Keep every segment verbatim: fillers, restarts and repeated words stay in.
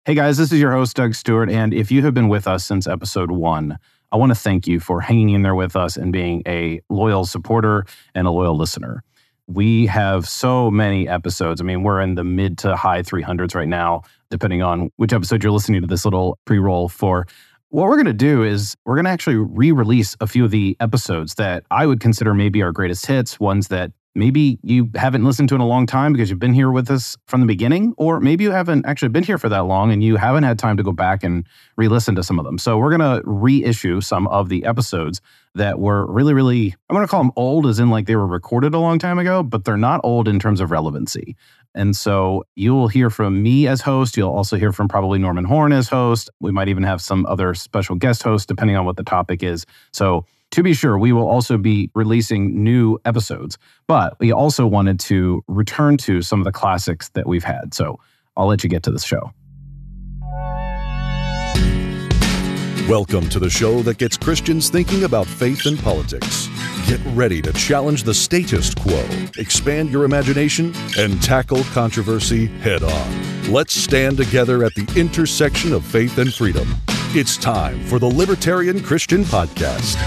Hey guys, this is your host, Doug Stewart, and if you have been with us since episode one, I want to thank you for hanging in there with us and being a loyal supporter and a loyal listener. We have so many episodes. I mean, we're in the mid to high three hundreds right now, depending on which episode you're listening to this little pre-roll for. What we're going to do is we're going to actually re-release a few of the episodes that I would consider maybe our greatest hits, ones that maybe you haven't listened to in a long time because you've been here with us from the beginning, or maybe you haven't actually been here for that long and you haven't had time to go back and re-listen to some of them. So we're going to reissue some of the episodes that were really, really, I'm going to call them old as in like they were recorded a long time ago, but they're not old in terms of relevancy. And so you'll hear from me as host. You'll also hear from probably Norman Horn as host. We might even have some other special guest hosts depending on what the topic is. So to be sure, we will also be releasing new episodes, but we also wanted to return to some of the classics that we've had. So I'll let you get to this show. Welcome to the show that gets Christians thinking about faith and politics. Get ready to challenge the status quo, expand your imagination, and tackle controversy head on. Let's stand together at the intersection of faith and freedom. It's time for the Libertarian Christian Podcast.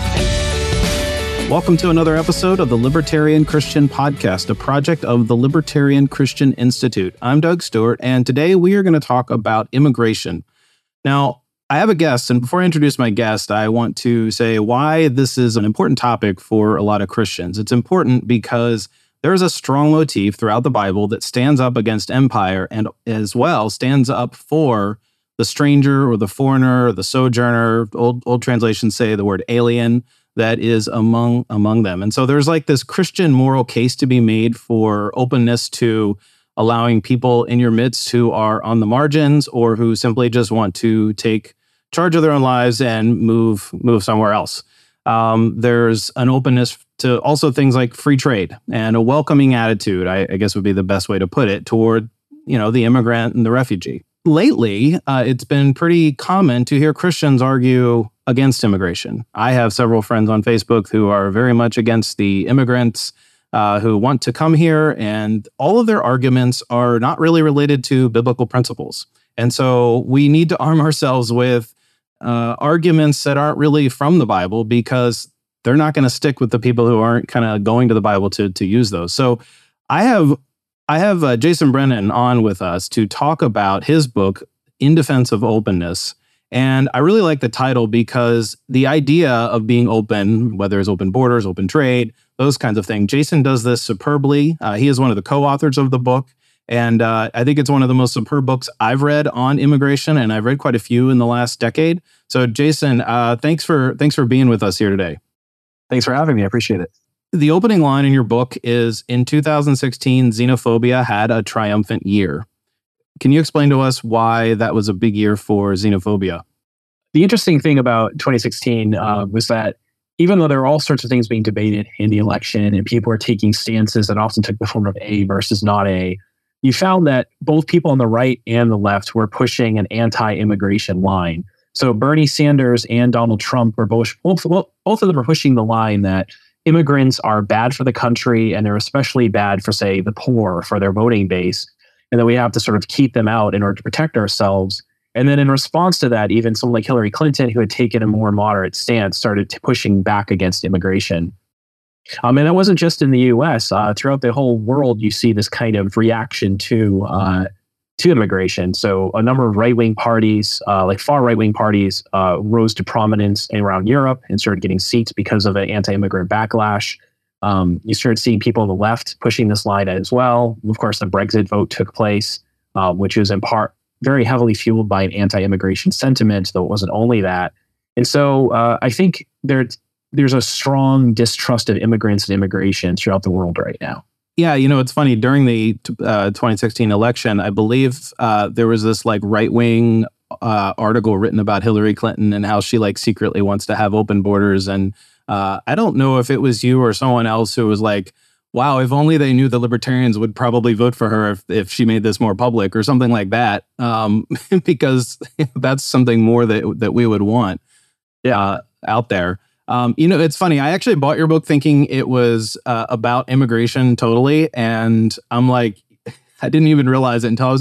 Welcome to another episode of the Libertarian Christian Podcast, a project of the Libertarian Christian Institute. I'm Doug Stewart, and today we are going to talk about immigration. Now, I have a guest, and before I introduce my guest, I want to say why this is an important topic for a lot of Christians. It's important because there's a strong motif throughout the Bible that stands up against empire and as well stands up for the stranger or the foreigner or the sojourner. Old, old translations say the word alien that is among, among them. And so there's like this Christian moral case to be made for openness to allowing people in your midst who are on the margins or who simply just want to take charge of their own lives and move move somewhere else. Um, there's an openness to also things like free trade and a welcoming attitude, I, I guess would be the best way to put it, toward, you know, the immigrant and the refugee. Lately, uh, it's been pretty common to hear Christians argue against immigration. I have several friends on Facebook who are very much against the immigrants uh, who want to come here, and all of their arguments are not really related to biblical principles. And so we need to arm ourselves with uh, arguments that aren't really from the Bible because they're not going to stick with the people who aren't kind of going to the Bible to to use those. So I have I have uh, Jason Brennan on with us to talk about his book, In Defense of Openness. And I really like the title because the idea of being open, whether it's open borders, open trade, those kinds of things, Jason does this superbly. Uh, he is one of the co-authors of the book. And uh, I think it's one of the most superb books I've read on immigration, and I've read quite a few in the last decade. So Jason, uh, thanks for thanks for being with us here today. Thanks for having me. I appreciate it. The opening line in your book is, in two thousand sixteen, xenophobia had a triumphant year. Can you explain to us why that was a big year for xenophobia? The interesting thing about twenty sixteen uh, was that even though there were all sorts of things being debated in the election and people were taking stances that often took the form of A versus not A, you found that both people on the right and the left were pushing an anti-immigration line. So Bernie Sanders and Donald Trump were both, both, both of them were pushing the line that immigrants are bad for the country and they're especially bad for, say, the poor, for their voting base, and that we have to sort of keep them out in order to protect ourselves. And then in response to that, even someone like Hillary Clinton, who had taken a more moderate stance, started t- pushing back against immigration. Um, and that wasn't just in the U S. Uh, throughout the whole world, you see this kind of reaction to uh, to immigration. So a number of right-wing parties, uh, like far right-wing parties, uh, rose to prominence around Europe and started getting seats because of an anti-immigrant backlash. Um, you started seeing people on the left pushing this line as well. Of course, the Brexit vote took place, uh, which was in part very heavily fueled by an anti-immigration sentiment, though it wasn't only that. And so uh, I think there, there's a strong distrust of immigrants and immigration throughout the world right now. Yeah, you know, it's funny. During the uh, twenty sixteen election, I believe uh, there was this like right-wing uh, article written about Hillary Clinton and how she like secretly wants to have open borders. And uh, I don't know if it was you or someone else who was like, wow, if only they knew the libertarians would probably vote for her if, if she made this more public or something like that, um, because that's something more that that we would want uh, out there. Um, you know, it's funny. I actually bought your book thinking it was uh, about immigration totally. And I'm like, I didn't even realize it until I was in like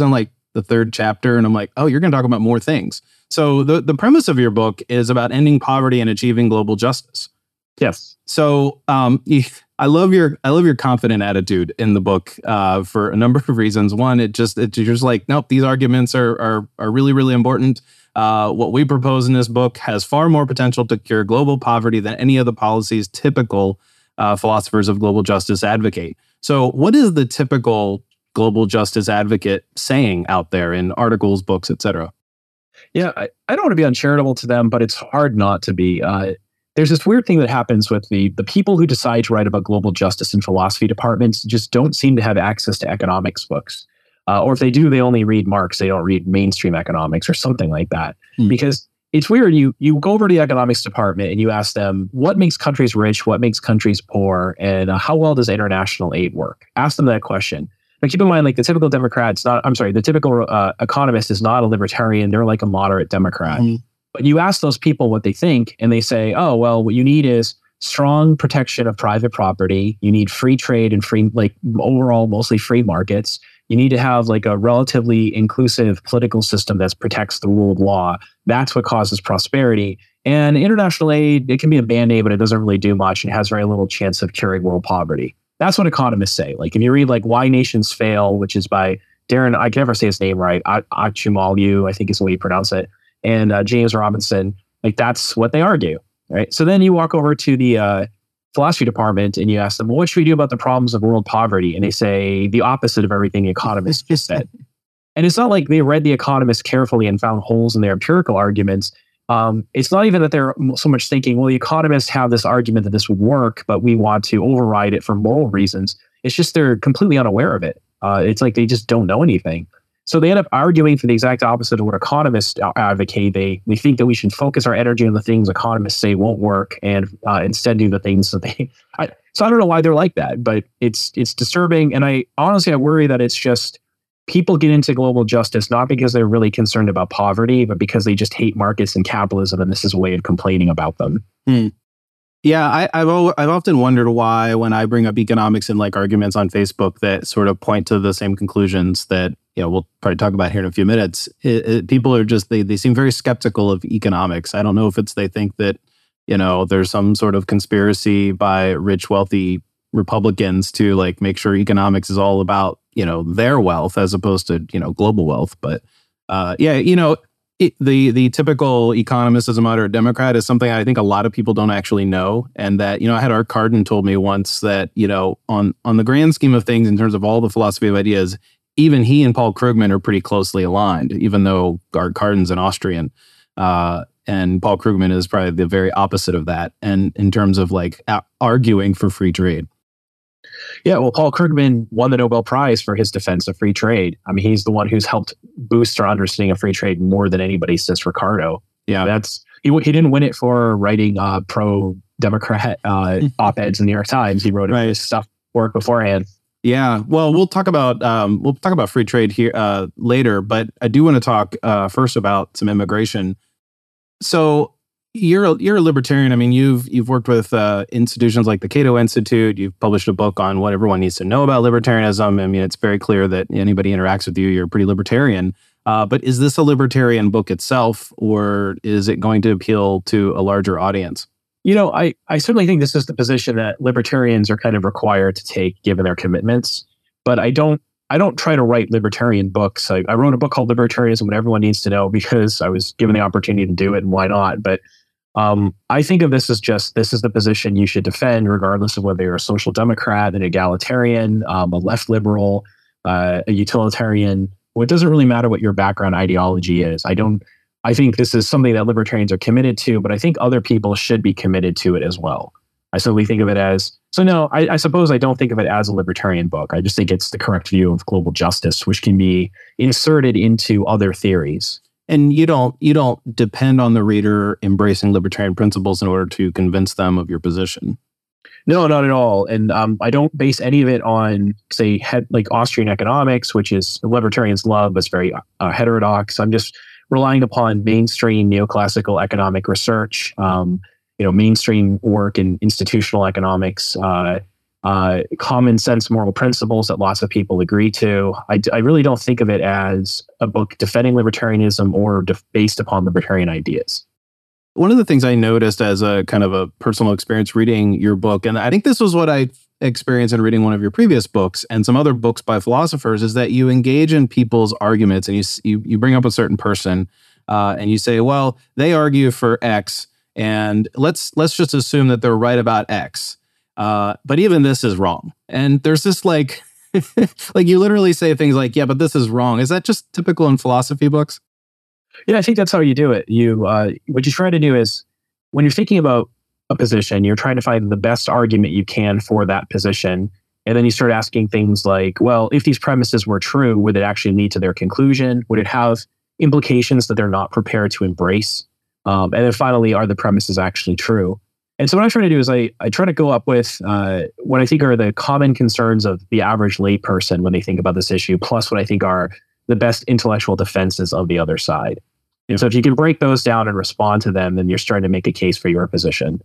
the third chapter, and I'm like, oh, you're going to talk about more things. So the, the premise of your book is about ending poverty and achieving global justice. Yes. So um, I love your I love your confident attitude in the book uh, for a number of reasons. One, it just it's just like, nope, these arguments are are are really, really important. Uh, what we propose in this book has far more potential to cure global poverty than any of the policies typical uh, philosophers of global justice advocate. So what is the typical global justice advocate saying out there in articles, books, et cetera? Yeah, I, I don't want to be uncharitable to them, but it's hard not to be. Uh, there's this weird thing that happens with the the people who decide to write about global justice in philosophy departments just don't seem to have access to economics books. Uh, or if they do, they only read Marx. They don't read mainstream economics or something like that. Mm. Because it's weird. You you go over to the economics department and you ask them, what makes countries rich? What makes countries poor? And uh, how well does international aid work? Ask them that question. But keep in mind, like the typical Democrat's not, I'm sorry, the typical uh, economist is not a libertarian. They're like a moderate Democrat. Mm-hmm. But you ask those people what they think, and they say, oh, well, what you need is strong protection of private property. You need free trade and free, like overall, mostly free markets. You need to have like a relatively inclusive political system that protects the rule of law. That's what causes prosperity. And international aid, it can be a band-aid, but it doesn't really do much and has very little chance of curing world poverty. That's what economists say. Like if you read like Why Nations Fail, which is by Darren, I can never say his name right, Acemoglu, I think is the way you pronounce it, and uh, James Robinson, like that's what they argue, right? So then you walk over to the uh, philosophy department and you ask them, well, what should we do about the problems of world poverty? And they say the opposite of everything the economists just said. And it's not like they read the economists carefully and found holes in their empirical arguments. Um, it's not even that they're so much thinking, well, the economists have this argument that this would work, but we want to override it for moral reasons. It's just they're completely unaware of it. Uh, it's like they just don't know anything. So they end up arguing for the exact opposite of what economists advocate. They they think that we should focus our energy on the things economists say won't work and uh, instead do the things that they... I, so I don't know why they're like that, but it's it's disturbing. And I honestly, I worry that it's just... people get into global justice not because they're really concerned about poverty, but because they just hate markets and capitalism, and this is a way of complaining about them. Hmm. Yeah, I, I've al- I've often wondered why, when I bring up economics in like arguments on Facebook that sort of point to the same conclusions that, you know, we'll probably talk about here in a few minutes, it, it, people are just they they seem very skeptical of economics. I don't know if it's they think that, you know, there's some sort of conspiracy by rich, wealthy Republicans to like make sure economics is all about, you know, their wealth as opposed to, you know, global wealth. But uh, yeah, you know, it, the the typical economist as a moderate Democrat is something I think a lot of people don't actually know. And that, you know, I had Art Carden told me once that, you know, on on the grand scheme of things, in terms of all the philosophy of ideas, even he and Paul Krugman are pretty closely aligned, even though Art Carden's an Austrian. Uh, and Paul Krugman is probably the very opposite of that. And in terms of like a- arguing for free trade. Yeah, well, Paul Krugman won the Nobel Prize for his defense of free trade. I mean, he's the one who's helped boost our understanding of free trade more than anybody, says Ricardo. Yeah, that's he. He didn't win it for writing uh, pro-Democrat uh, op-eds in the New York Times. He wrote it right. stuff work beforehand. Yeah, well, we'll talk about um, we'll talk about free trade here uh, later, but I do want to talk uh, first about some immigration. So. You're a, you're a libertarian. I mean, you've you've worked with uh, institutions like the Cato Institute. You've published a book on what everyone needs to know about libertarianism. I mean, it's very clear that anybody interacts with you, you're pretty libertarian. Uh, but is this a libertarian book itself, or is it going to appeal to a larger audience? You know, I, I certainly think this is the position that libertarians are kind of required to take given their commitments. But I don't I don't try to write libertarian books. I, I wrote a book called Libertarianism, What Everyone Needs to Know, because I was given the opportunity to do it, and why not? But Um, I think of this as just, this is the position you should defend, regardless of whether you're a social democrat, an egalitarian, um, a left liberal, uh, a utilitarian. Well, it doesn't really matter what your background ideology is. I don't, I think this is something that libertarians are committed to, but I think other people should be committed to it as well. I certainly think of it as, so no, I, I suppose I don't think of it as a libertarian book. I just think it's the correct view of global justice, which can be inserted into other theories. And you don't you don't depend on the reader embracing libertarian principles in order to convince them of your position. No, not at all. And um, I don't base any of it on, say, head, like Austrian economics, which is libertarians love, but it's very uh, heterodox. I'm just relying upon mainstream neoclassical economic research, um, you know, mainstream work in institutional economics, uh, uh, common sense moral principles that lots of people agree to. I, I really don't think of it as a book defending libertarianism or def- based upon libertarian ideas. One of the things I noticed as a kind of a personal experience reading your book, and I think this was what I experienced in reading one of your previous books and some other books by philosophers, is that you engage in people's arguments and you you, you bring up a certain person uh, and you say, well, they argue for X, and let's let's just assume that they're right about X. Uh, but even this is wrong. And there's this like, like you literally say things like, yeah, but this is wrong. Is that just typical in philosophy books? Yeah, I think that's how you do it. You, uh, what you try to do is when you're thinking about a position, you're trying to find the best argument you can for that position. And then you start asking things like, well, if these premises were true, would it actually lead to their conclusion? Would it have implications that they're not prepared to embrace? Um, and then finally, are the premises actually true? And so what I try to do is I, I try to go up with uh, what I think are the common concerns of the average layperson when they think about this issue, plus what I think are the best intellectual defenses of the other side. And so if you can break those down and respond to them, then you're starting to make a case for your position.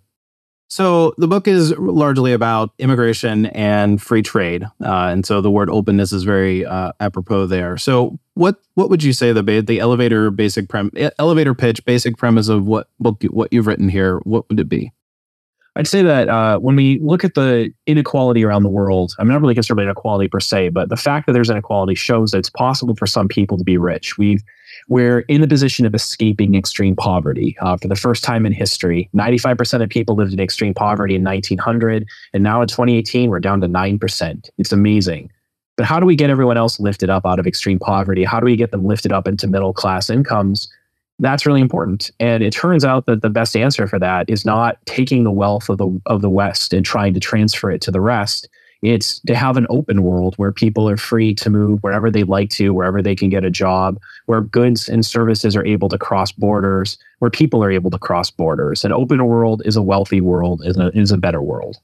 So the book is largely about immigration and free trade. Uh, and so the word openness is very uh, apropos there. So what what would you say the the elevator basic prem elevator pitch basic premise of what book what you've written here, what would it be? I'd say that uh, when we look at the inequality around the world, I'm not really concerned about inequality per se, but the fact that there's inequality shows that it's possible for some people to be rich. We've, we're in the position of escaping extreme poverty. Uh, for the first time in history, ninety-five percent of people lived in extreme poverty in nineteen hundred, and now in twenty eighteen, we're down to nine percent. It's amazing. But how do we get everyone else lifted up out of extreme poverty? How do we get them lifted up into middle-class incomes? That's really important. And it turns out that the best answer for that is not taking the wealth of the of the West and trying to transfer it to the rest. It's to have an open world where people are free to move wherever they'd like to, wherever they can get a job, where goods and services are able to cross borders, where people are able to cross borders. An open world is a wealthy world, is a, is a better world.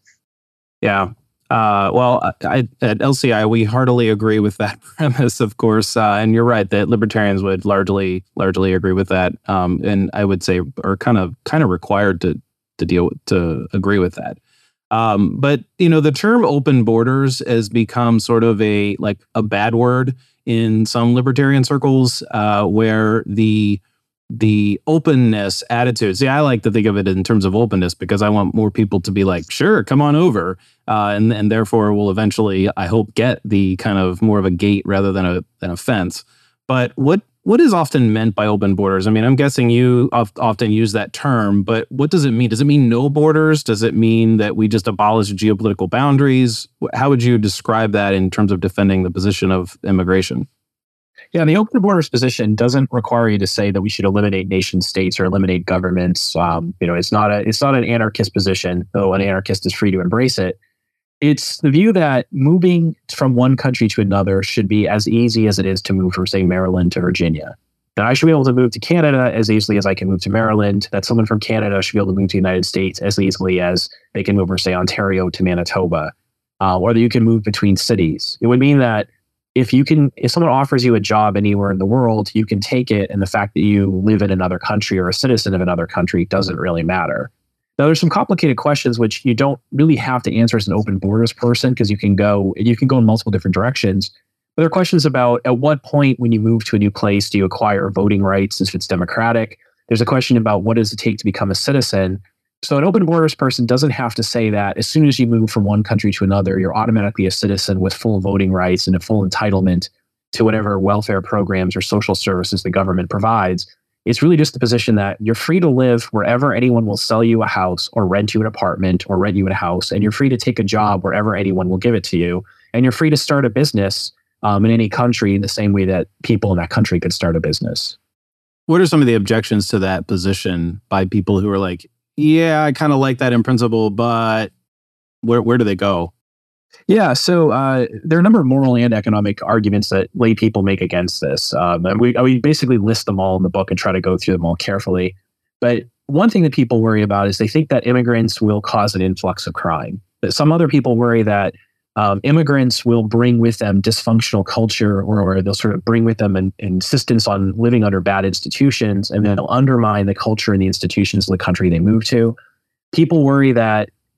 Yeah. Uh, well, I, at L C I, we heartily agree with that premise, of course. Uh, and you're right that libertarians would largely, largely agree with that. Um, and I would say are kind of, kind of required to, to deal with, to agree with that. Um, but, you know, the term open borders has become sort of a, like a bad word in some libertarian circles, uh, where the, the openness attitude. See, I like to think of it in terms of openness because I want more people to be like, sure, come on over. Uh, and, and therefore will eventually, I hope, get the kind of more of a gate rather than a, than a fence. But what, what is often meant by open borders? I mean, I'm guessing you often use that term, but what does it mean? Does it mean no borders? Does it mean that we just abolish geopolitical boundaries? How would you describe that in terms of defending the position of immigration? Yeah, the open borders position doesn't require you to say that we should eliminate nation states or eliminate governments. Um, you know, it's not a it's not an anarchist position, though an anarchist is free to embrace it. It's the view that moving from one country to another should be as easy as it is to move from, say, Maryland to Virginia. That I should be able to move to Canada as easily as I can move to Maryland. That someone from Canada should be able to move to the United States as easily as they can move from, say, Ontario to Manitoba, uh, or that you can move between cities. It would mean that If you can, if someone offers you a job anywhere in the world, you can take it. And the fact that you live in another country or a citizen of another country doesn't really matter. Now, there's some complicated questions which you don't really have to answer as an open borders person because you can go you can go in multiple different directions. But there are questions about at what point when you move to a new place do you acquire voting rights if it's democratic? There's a question about what does it take to become a citizen? So an open borders person doesn't have to say that as soon as you move from one country to another, you're automatically a citizen with full voting rights and a full entitlement to whatever welfare programs or social services the government provides. It's really just the position that you're free to live wherever anyone will sell you a house or rent you an apartment or rent you a house, and you're free to take a job wherever anyone will give it to you, and you're free to start a business um, in any country in the same way that people in that country could start a business. What are some of the objections to that position by people who are like, yeah, I kind of like that in principle, but where where do they go? Yeah, so uh, there are a number of moral and economic arguments that lay people make against this. Um, and we, we basically list them all in the book and try to go through them all carefully. But one thing that people worry about is they think that immigrants will cause an influx of crime. But some other people worry that um, immigrants will bring with them dysfunctional culture, or, or they'll sort of bring with them an, an insistence on living under bad institutions, and then they'll undermine the culture and the institutions of the country they move to. People worry that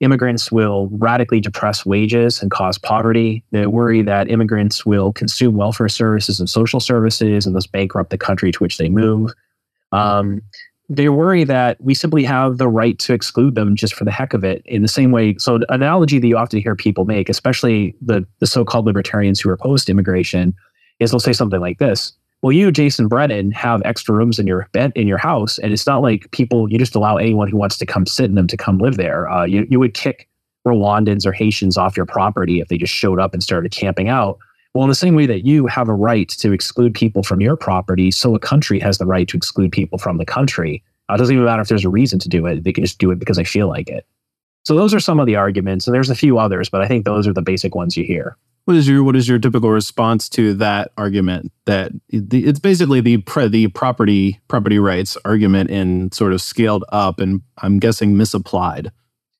immigrants will radically depress wages and cause poverty. They worry that immigrants will consume welfare services and social services and thus bankrupt the country to which they move. Um, they worry that we simply have the right to exclude them just for the heck of it in the same way. So an analogy that you often hear people make, especially the, the so-called libertarians who are opposed to immigration, is they'll say something like this. Well, you, Jason Brennan, have extra rooms in your bed in your house, and it's not like people, you just allow anyone who wants to come sit in them to come live there. Uh, you, you would kick Rwandans or Haitians off your property if they just showed up and started camping out. Well, in the same way that you have a right to exclude people from your property, so a country has the right to exclude people from the country. Uh, it doesn't even matter if there's a reason to do it. They can just do it because they feel like it. So those are some of the arguments, and there's a few others, but I think those are the basic ones you hear. What is your what is your typical response to that argument? That the, it's basically the pre, the property property rights argument in sort of scaled up, and I'm guessing misapplied.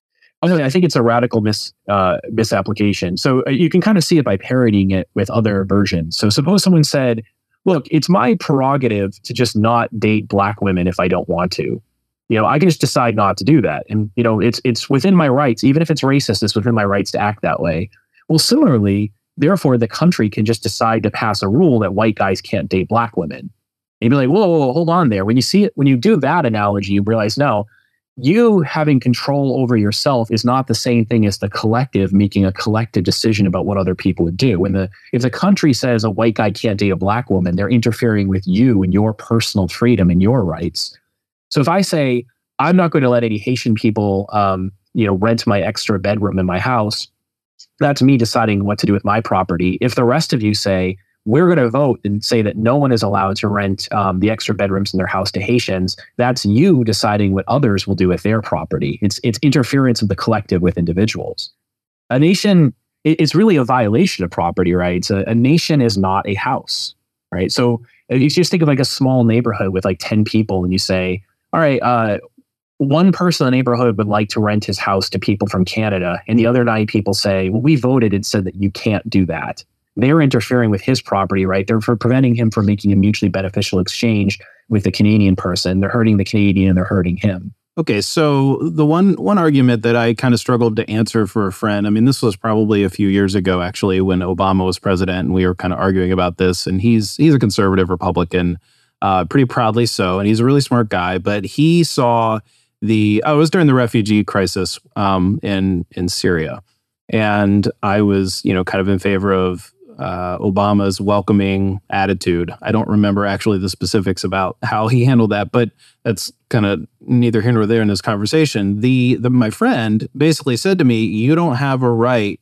I think it's a radical mis uh, misapplication. So you can kind of see it by parodying it with other versions. So suppose someone said, "Look, it's my prerogative to just not date black women if I don't want to. You know, I can just decide not to do that, and you know, it's it's within my rights, even if it's racist. It's within my rights to act that way." Well, similarly, therefore, the country can just decide to pass a rule that white guys can't date black women. And you'd be like, whoa, whoa, whoa, hold on there. When you see it, when you do that analogy, you realize, no, you having control over yourself is not the same thing as the collective making a collective decision about what other people would do. When the if the country says a white guy can't date a black woman, they're interfering with you and your personal freedom and your rights. So if I say, I'm not going to let any Haitian people, um, you know, rent my extra bedroom in my house, that's me deciding what to do with my property. If the rest of you say, we're going to vote and say that no one is allowed to rent um, the extra bedrooms in their house to Haitians, that's you deciding what others will do with their property. It's it's interference of the collective with individuals. A nation, it's really a violation of property rights. A, a nation is not a house, right? So if you just think of like a small neighborhood with like ten people and you say, all right, uh, one person in the neighborhood would like to rent his house to people from Canada, and the other nine people say, well, we voted and said that you can't do that. They're interfering with his property, right? They're for preventing him from making a mutually beneficial exchange with the Canadian person. They're hurting the Canadian and they're hurting him. Okay, so the one one argument that I kind of struggled to answer for a friend, I mean, this was probably a few years ago, actually, when Obama was president, and we were kind of arguing about this, and he's he's a conservative Republican, uh, pretty proudly so, and he's a really smart guy, but he saw the, oh, it was during the refugee crisis um, in in Syria, and I was, you know, kind of in favor of uh, Obama's welcoming attitude. I don't remember actually the specifics about how he handled that, but that's kind of neither here nor there in this conversation. The, the my friend basically said to me, you don't have a right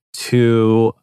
to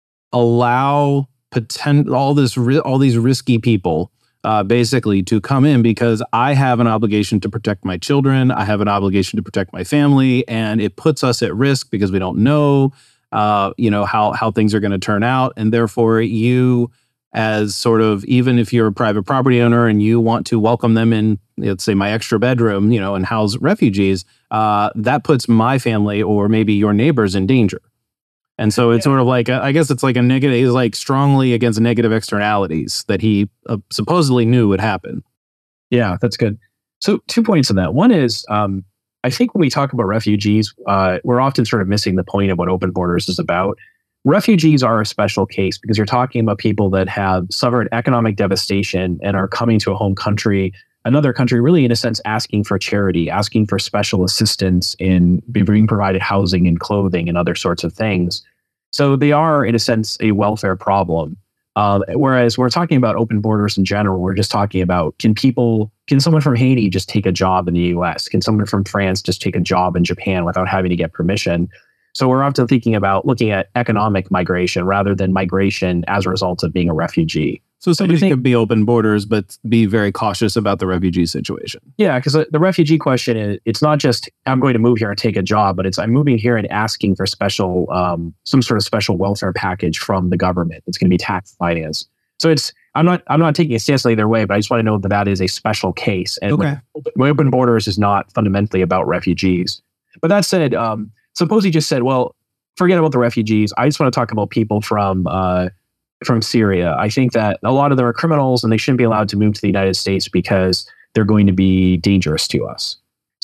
allow potent, all this all these risky people uh, basically to come in, because I have an obligation to protect my children. I have an obligation to protect my family, and it puts us at risk because we don't know, uh, you know, how how things are going to turn out, and therefore you, as sort of, even if you're a private property owner and you want to welcome them in, let's say my extra bedroom, you know, and house refugees, uh, that puts my family or maybe your neighbors in danger. And so it's yeah. sort of like, a, I guess it's like a negative, he's like strongly against negative externalities that he uh, supposedly knew would happen. Yeah, that's good. So two points on that. One is, um, I think when we talk about refugees, uh, we're often sort of missing the point of what Open Borders is about. Refugees are a special case because you're talking about people that have suffered economic devastation and are coming to a home country, another country, really in a sense asking for charity, asking for special assistance in being provided housing and clothing and other sorts of things. So they are, in a sense, a welfare problem. Uh, whereas we're talking about open borders in general, we're just talking about, can people, can someone from Haiti just take a job in the U S? Can someone from France just take a job in Japan without having to get permission? So we're often thinking about looking at economic migration rather than migration as a result of being a refugee. So somebody think, could be open borders, but be very cautious about the refugee situation. Yeah, because the refugee question is, it's not just, I'm going to move here and take a job, but it's, I'm moving here and asking for special, um, some sort of special welfare package from the government. It's going to be tax finance. So it's, I'm not, I'm not taking it seriously either way, but I just want to know that that is a special case. And okay. when, open borders is not fundamentally about refugees. But that said, um, suppose he just said, well, forget about the refugees. I just want to talk about people from uh, from Syria. I think that a lot of them are criminals and they shouldn't be allowed to move to the United States because they're going to be dangerous to us.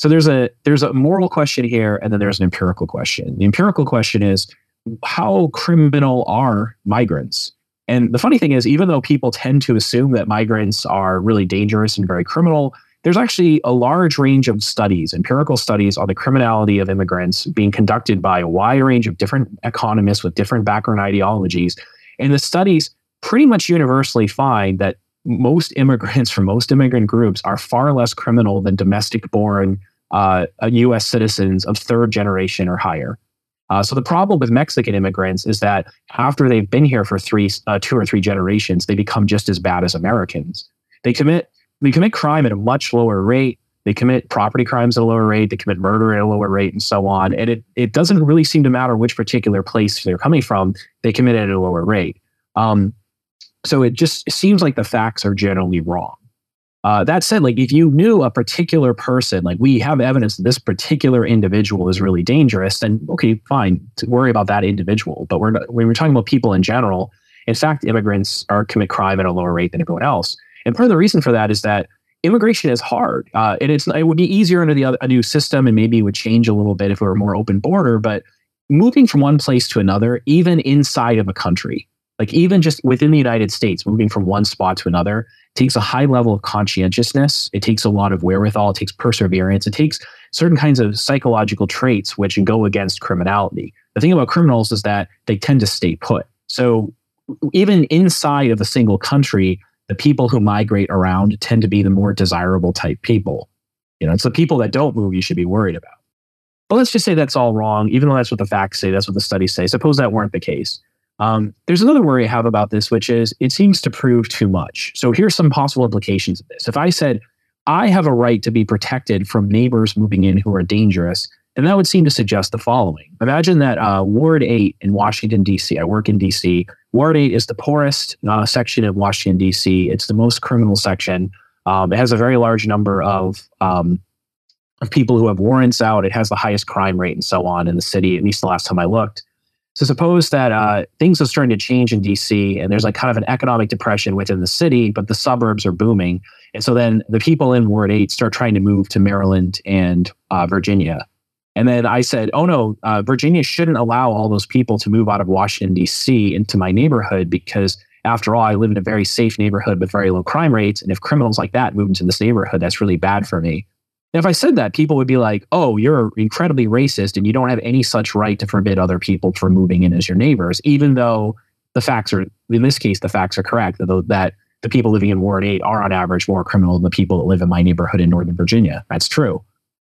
So there's a there's a moral question here, and then there's an empirical question. The empirical question is, how criminal are migrants? And the funny thing is, even though people tend to assume that migrants are really dangerous and very criminal, there's actually a large range of studies, empirical studies on the criminality of immigrants being conducted by a wide range of different economists with different background ideologies. And the studies pretty much universally find that most immigrants from most immigrant groups are far less criminal than domestic-born uh, U S citizens of third generation or higher. Uh, so the problem with Mexican immigrants is that after they've been here for three, uh, two or three generations, they become just as bad as Americans. They commit they commit crime at a much lower rate. They commit property crimes at a lower rate. They commit murder at a lower rate, and so on. And it it doesn't really seem to matter which particular place they're coming from. They commit it at a lower rate. Um, so it just seems like the facts are generally wrong. Uh, that said, like if you knew a particular person, like we have evidence that this particular individual is really dangerous, then okay, fine, to worry about that individual. But we're not, when we're talking about people in general, in fact, immigrants are commit crime at a lower rate than everyone else. And part of the reason for that is that immigration is hard, uh, and it's it would be easier under the other, a new system, and maybe it would change a little bit if it were a more open border. But moving from one place to another, even inside of a country, like even just within the United States, moving from one spot to another, takes a high level of conscientiousness. It takes a lot of wherewithal. It takes perseverance. It takes certain kinds of psychological traits which go against criminality. The thing about criminals is that they tend to stay put. So even inside of a single country, the people who migrate around tend to be the more desirable type people. You know, it's the people that don't move you should be worried about. But let's just say that's all wrong, even though that's what the facts say, that's what the studies say. Suppose that weren't the case. Um, there's another worry I have about this, which is it seems to prove too much. So here's some possible implications of this. If I said, I have a right to be protected from neighbors moving in who are dangerous, then that would seem to suggest the following. Imagine that uh, Ward eight in Washington, D C, I work in D C, Ward eight is the poorest uh, section of Washington, D C. It's the most criminal section. Um, it has a very large number of, um, of people who have warrants out. It has the highest crime rate and so on in the city, at least the last time I looked. So suppose that uh, things are starting to change in D C and there's like kind of an economic depression within the city, but the suburbs are booming. And so then the people in Ward eight start trying to move to Maryland and uh, Virginia. And then I said, oh no, uh, Virginia shouldn't allow all those people to move out of Washington, D C into my neighborhood because after all, I live in a very safe neighborhood with very low crime rates. And if criminals like that move into this neighborhood, that's really bad for me. And if I said that, people would be like, oh, you're incredibly racist and you don't have any such right to forbid other people from moving in as your neighbors, even though the facts are, in this case, the facts are correct, that, that the people living in Ward eight are on average more criminal than the people that live in my neighborhood in Northern Virginia. That's true.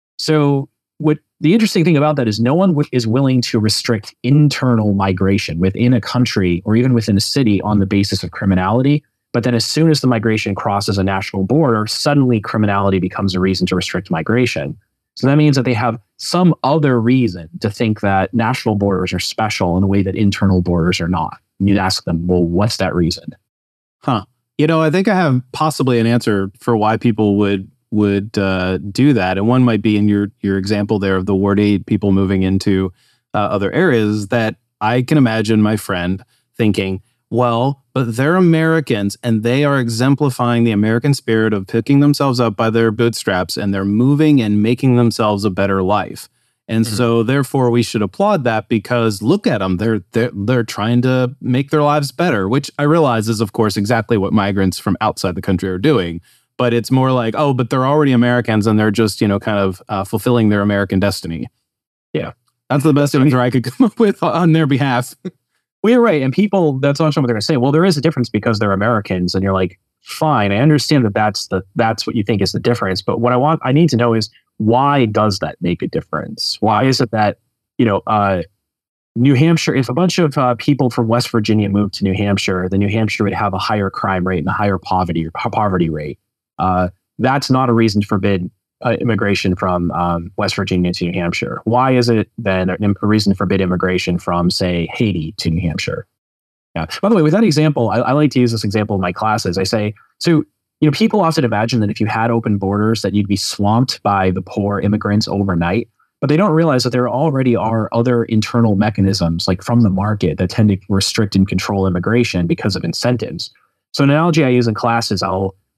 So what the interesting thing about that is no one w- is willing to restrict internal migration within a country or even within a city on the basis of criminality. But then as soon as the migration crosses a national border, suddenly criminality becomes a reason to restrict migration. So that means that they have some other reason to think that national borders are special in a way that internal borders are not. And you'd ask them, well, what's that reason? Huh. You know, I think I have possibly an answer for why people would would uh, do that. And one might be in your your example there of the Ward eight people moving into uh, other areas, that I can imagine my friend thinking, well, but they're Americans and they are exemplifying the American spirit of picking themselves up by their bootstraps and they're moving and making themselves a better life. And mm-hmm. so therefore we should applaud that because look at them. They're, they're, they're trying to make their lives better, which I realize is, of course, exactly what migrants from outside the country are doing. But it's more like, oh, but they're already Americans and they're just, you know, kind of uh, fulfilling their American destiny. Yeah. That's the best answer I could come up with on their behalf. Well, you're right. And people, that's not what they're going to say. Well, there is a difference because they're Americans. And you're like, fine, I understand that that's, the, that's what you think is the difference. But what I want, I need to know is, why does that make a difference? Why is it that, you know, uh, New Hampshire, if a bunch of uh, people from West Virginia moved to New Hampshire, then New Hampshire would have a higher crime rate and a higher poverty poverty rate. Uh, that's not a reason to forbid uh, immigration from um, West Virginia to New Hampshire. Why is it then a reason to forbid immigration from, say, Haiti to New Hampshire? Yeah. By the way, with that example, I, I like to use this example in my classes. I say, so, you know, people often imagine that if you had open borders, that you'd be swamped by the poor immigrants overnight. But they don't realize that there already are other internal mechanisms, like from the market, that tend to restrict and control immigration because of incentives. So an analogy I use in class is I'll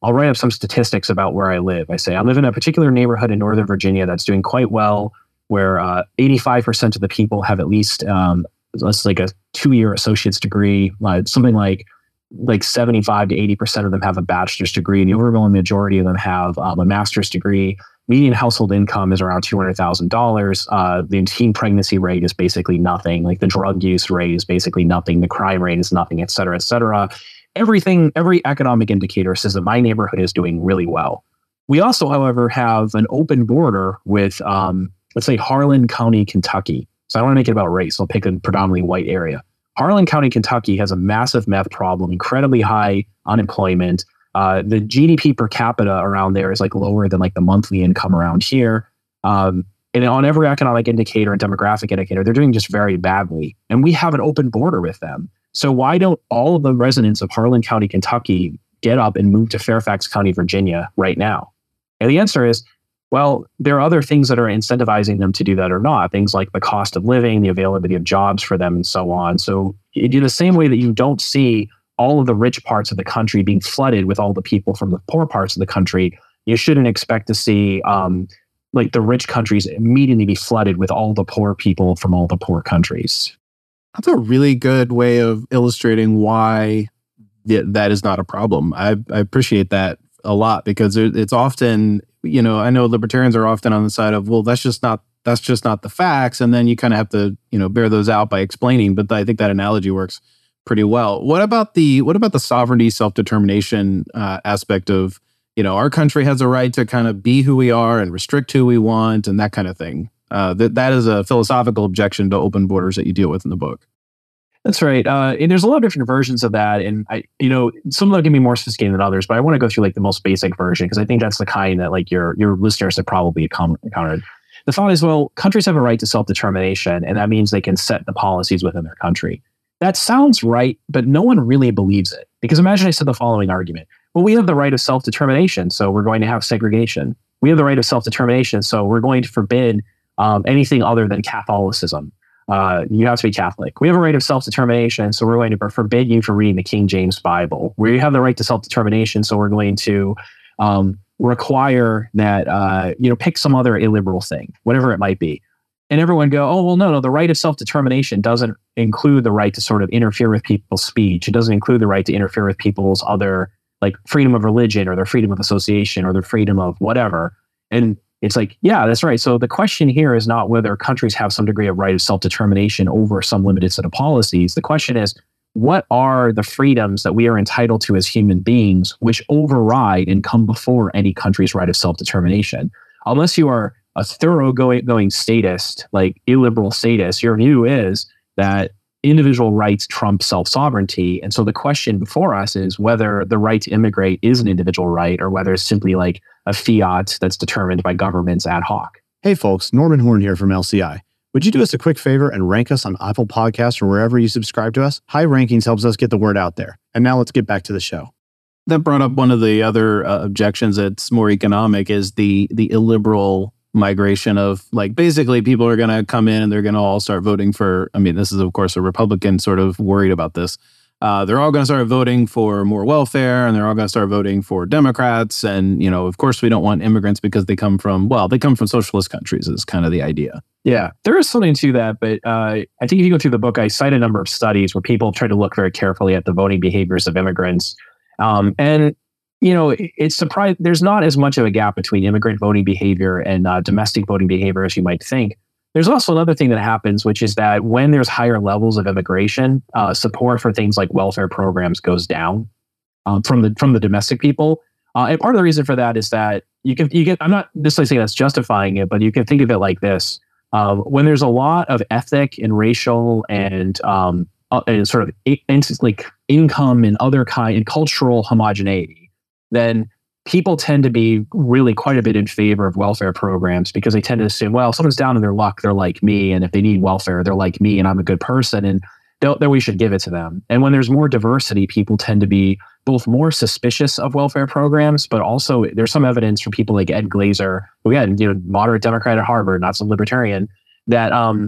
I'll write up some statistics about where I live. I say, I live in a particular neighborhood in Northern Virginia that's doing quite well, where uh, eighty-five percent of the people have at least um, let's like a two-year associate's degree, uh, something like like seventy-five to eighty percent of them have a bachelor's degree. The overwhelming majority of them have um, a master's degree. Median household income is around two hundred thousand dollars. Uh, the teen pregnancy rate is basically nothing. Like the drug use rate is basically nothing. The crime rate is nothing, et cetera, et cetera. Everything, every economic indicator says that my neighborhood is doing really well. We also, however, have an open border with, um, let's say, Harlan County, Kentucky. So I want to make it about race. I'll pick a predominantly white area. Harlan County, Kentucky has a massive meth problem, incredibly high unemployment. Uh, the G D P per capita around there is like lower than like the monthly income around here. Um, and on every economic indicator and demographic indicator, they're doing just very badly. And we have an open border with them. So why don't all of the residents of Harlan County, Kentucky get up and move to Fairfax County, Virginia right now? And the answer is, well, there are other things that are incentivizing them to do that or not. Things like the cost of living, the availability of jobs for them, and so on. So in the same way that you don't see all of the rich parts of the country being flooded with all the people from the poor parts of the country, you shouldn't expect to see um, like the rich countries immediately be flooded with all the poor people from all the poor countries. That's a really good way of illustrating why th- that is not a problem. I, I appreciate that a lot because it's often, you know, I know libertarians are often on the side of, well, that's just not that's just not the facts, and then you kind of have to, you know, bear those out by explaining. But I think that analogy works pretty well. What about the what about the sovereignty, self-determination uh, aspect of, you know, our country has a right to kind of be who we are and restrict who we want and that kind of thing? Uh, that that is a philosophical objection to open borders that you deal with in the book. That's right. Uh, and there's a lot of different versions of that. And I, you know, some of them can be more sophisticated than others, but I want to go through like the most basic version because I think that's the kind that like your your listeners have probably encountered. The thought is, well, countries have a right to self-determination, and that means they can set the policies within their country. That sounds right, but no one really believes it. Because imagine I said the following argument. Well, we have the right of self-determination, so we're going to have segregation. We have the right of self-determination, so we're going to forbid um, anything other than Catholicism. Uh, you have to be Catholic. We have a right of self-determination, so we're going to forbid you from reading the King James Bible. We have the right to self-determination, so we're going to um, require that, uh, you know, pick some other illiberal thing, whatever it might be. And everyone go, oh, well, no, no, the right of self-determination doesn't include the right to sort of interfere with people's speech. It doesn't include the right to interfere with people's other, like, freedom of religion or their freedom of association or their freedom of whatever. And it's like, yeah, that's right. So the question here is not whether countries have some degree of right of self-determination over some limited set of policies. The question is, what are the freedoms that we are entitled to as human beings which override and come before any country's right of self-determination? Unless you are a thoroughgoing going statist, like illiberal statist, your view is that individual rights trump self-sovereignty. And so the question before us is whether the right to immigrate is an individual right or whether it's simply like a fiat that's determined by governments ad hoc. Hey folks, Norman Horn here from L C I. Would you do us a quick favor and rank us on Apple Podcasts or wherever you subscribe to us? High rankings helps us get the word out there. And now let's get back to the show. That brought up one of the other uh, objections that's more economic is the the illiberal migration of, like, basically people are going to come in and they're going to all start voting for, I mean, this is of course a Republican sort of worried about this. Uh, they're all going to start voting for more welfare and they're all going to start voting for Democrats. And, you know, of course we don't want immigrants because they come from, well, they come from socialist countries is kind of the idea. Yeah, there is something to that. But uh, I think if you go through the book, I cite a number of studies where people try to look very carefully at the voting behaviors of immigrants. Um, and You know, it's surprising. There's not as much of a gap between immigrant voting behavior and uh, domestic voting behavior as you might think. There's also another thing that happens, which is that when there's higher levels of immigration, uh, support for things like welfare programs goes down um, from the from the domestic people. Uh, and part of the reason for that is that you can you get. I'm not necessarily saying that's justifying it, but you can think of it like this: um, when there's a lot of ethnic and racial and um, uh, and sort of in, like income and other kind and cultural homogeneity, then people tend to be really quite a bit in favor of welfare programs because they tend to assume, well, if someone's down in their luck, they're like me. And if they need welfare, they're like me and I'm a good person and then we should give it to them. And when there's more diversity, people tend to be both more suspicious of welfare programs, but also there's some evidence from people like Ed Glazer, who again, you know, moderate Democrat at Harvard, not some libertarian, that um,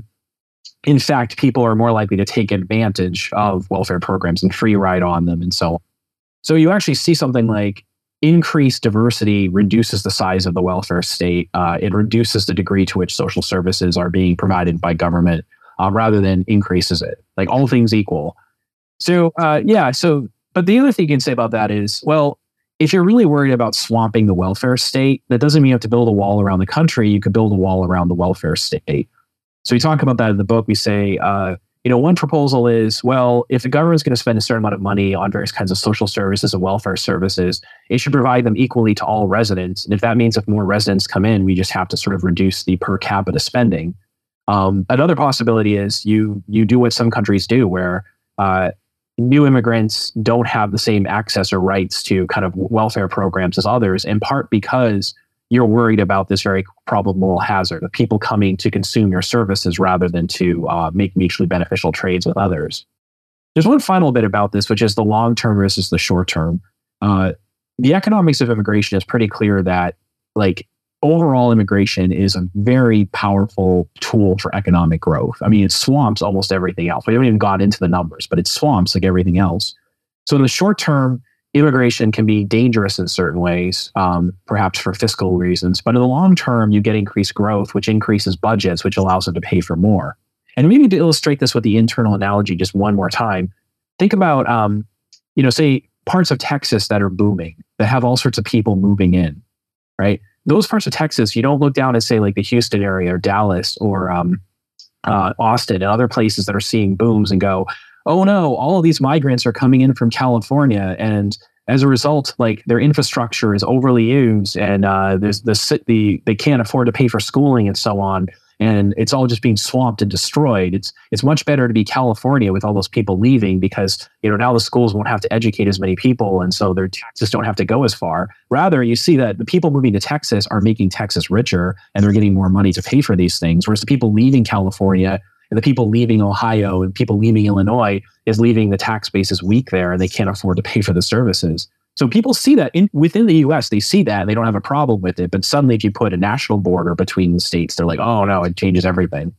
in fact, people are more likely to take advantage of welfare programs and free ride on them and so on. So you actually see something like increased diversity reduces the size of the welfare state. Uh, it reduces the degree to which social services are being provided by government uh, rather than increases it, like all things equal. So, uh, yeah, so, but the other thing you can say about that is, well, if you're really worried about swamping the welfare state, that doesn't mean you have to build a wall around the country. You could build a wall around the welfare state. So we talk about that in the book. We say, uh, you know, one proposal is, well, if the government's going to spend a certain amount of money on various kinds of social services and welfare services, it should provide them equally to all residents. And if that means if more residents come in, we just have to sort of reduce the per capita spending. Um, another possibility is you you do what some countries do, where uh, new immigrants don't have the same access or rights to kind of welfare programs as others, in part because you're worried about this very probable hazard of people coming to consume your services rather than to uh, make mutually beneficial trades with others. There's one final bit about this, which is the long term versus the short term. Uh, the economics of immigration is pretty clear that, like, overall immigration is a very powerful tool for economic growth. I mean, it swamps almost everything else. We haven't even got into the numbers, but it swamps like everything else. So in the short term, immigration can be dangerous in certain ways, um, perhaps for fiscal reasons. But in the long term, you get increased growth, which increases budgets, which allows them to pay for more. And maybe to illustrate this with the internal analogy just one more time, think about, um, you know, say parts of Texas that are booming, that have all sorts of people moving in, right? Those parts of Texas, you don't look down and say like the Houston area or Dallas or um, uh, Austin and other places that are seeing booms and go, oh no, all of these migrants are coming in from California, and as a result, like their infrastructure is overly used, and uh, there's the the they can't afford to pay for schooling and so on, and it's all just being swamped and destroyed. It's it's much better to be California with all those people leaving, because you know now the schools won't have to educate as many people, and so their taxes don't have to go as far. Rather, you see that the people moving to Texas are making Texas richer, and they're getting more money to pay for these things, whereas the people leaving California and the people leaving Ohio and people leaving Illinois is leaving the tax base is weak there, and they can't afford to pay for the services. So people see that in, within the U S, they see that and they don't have a problem with it. But suddenly if you put a national border between the states, they're like, oh no, it changes everything.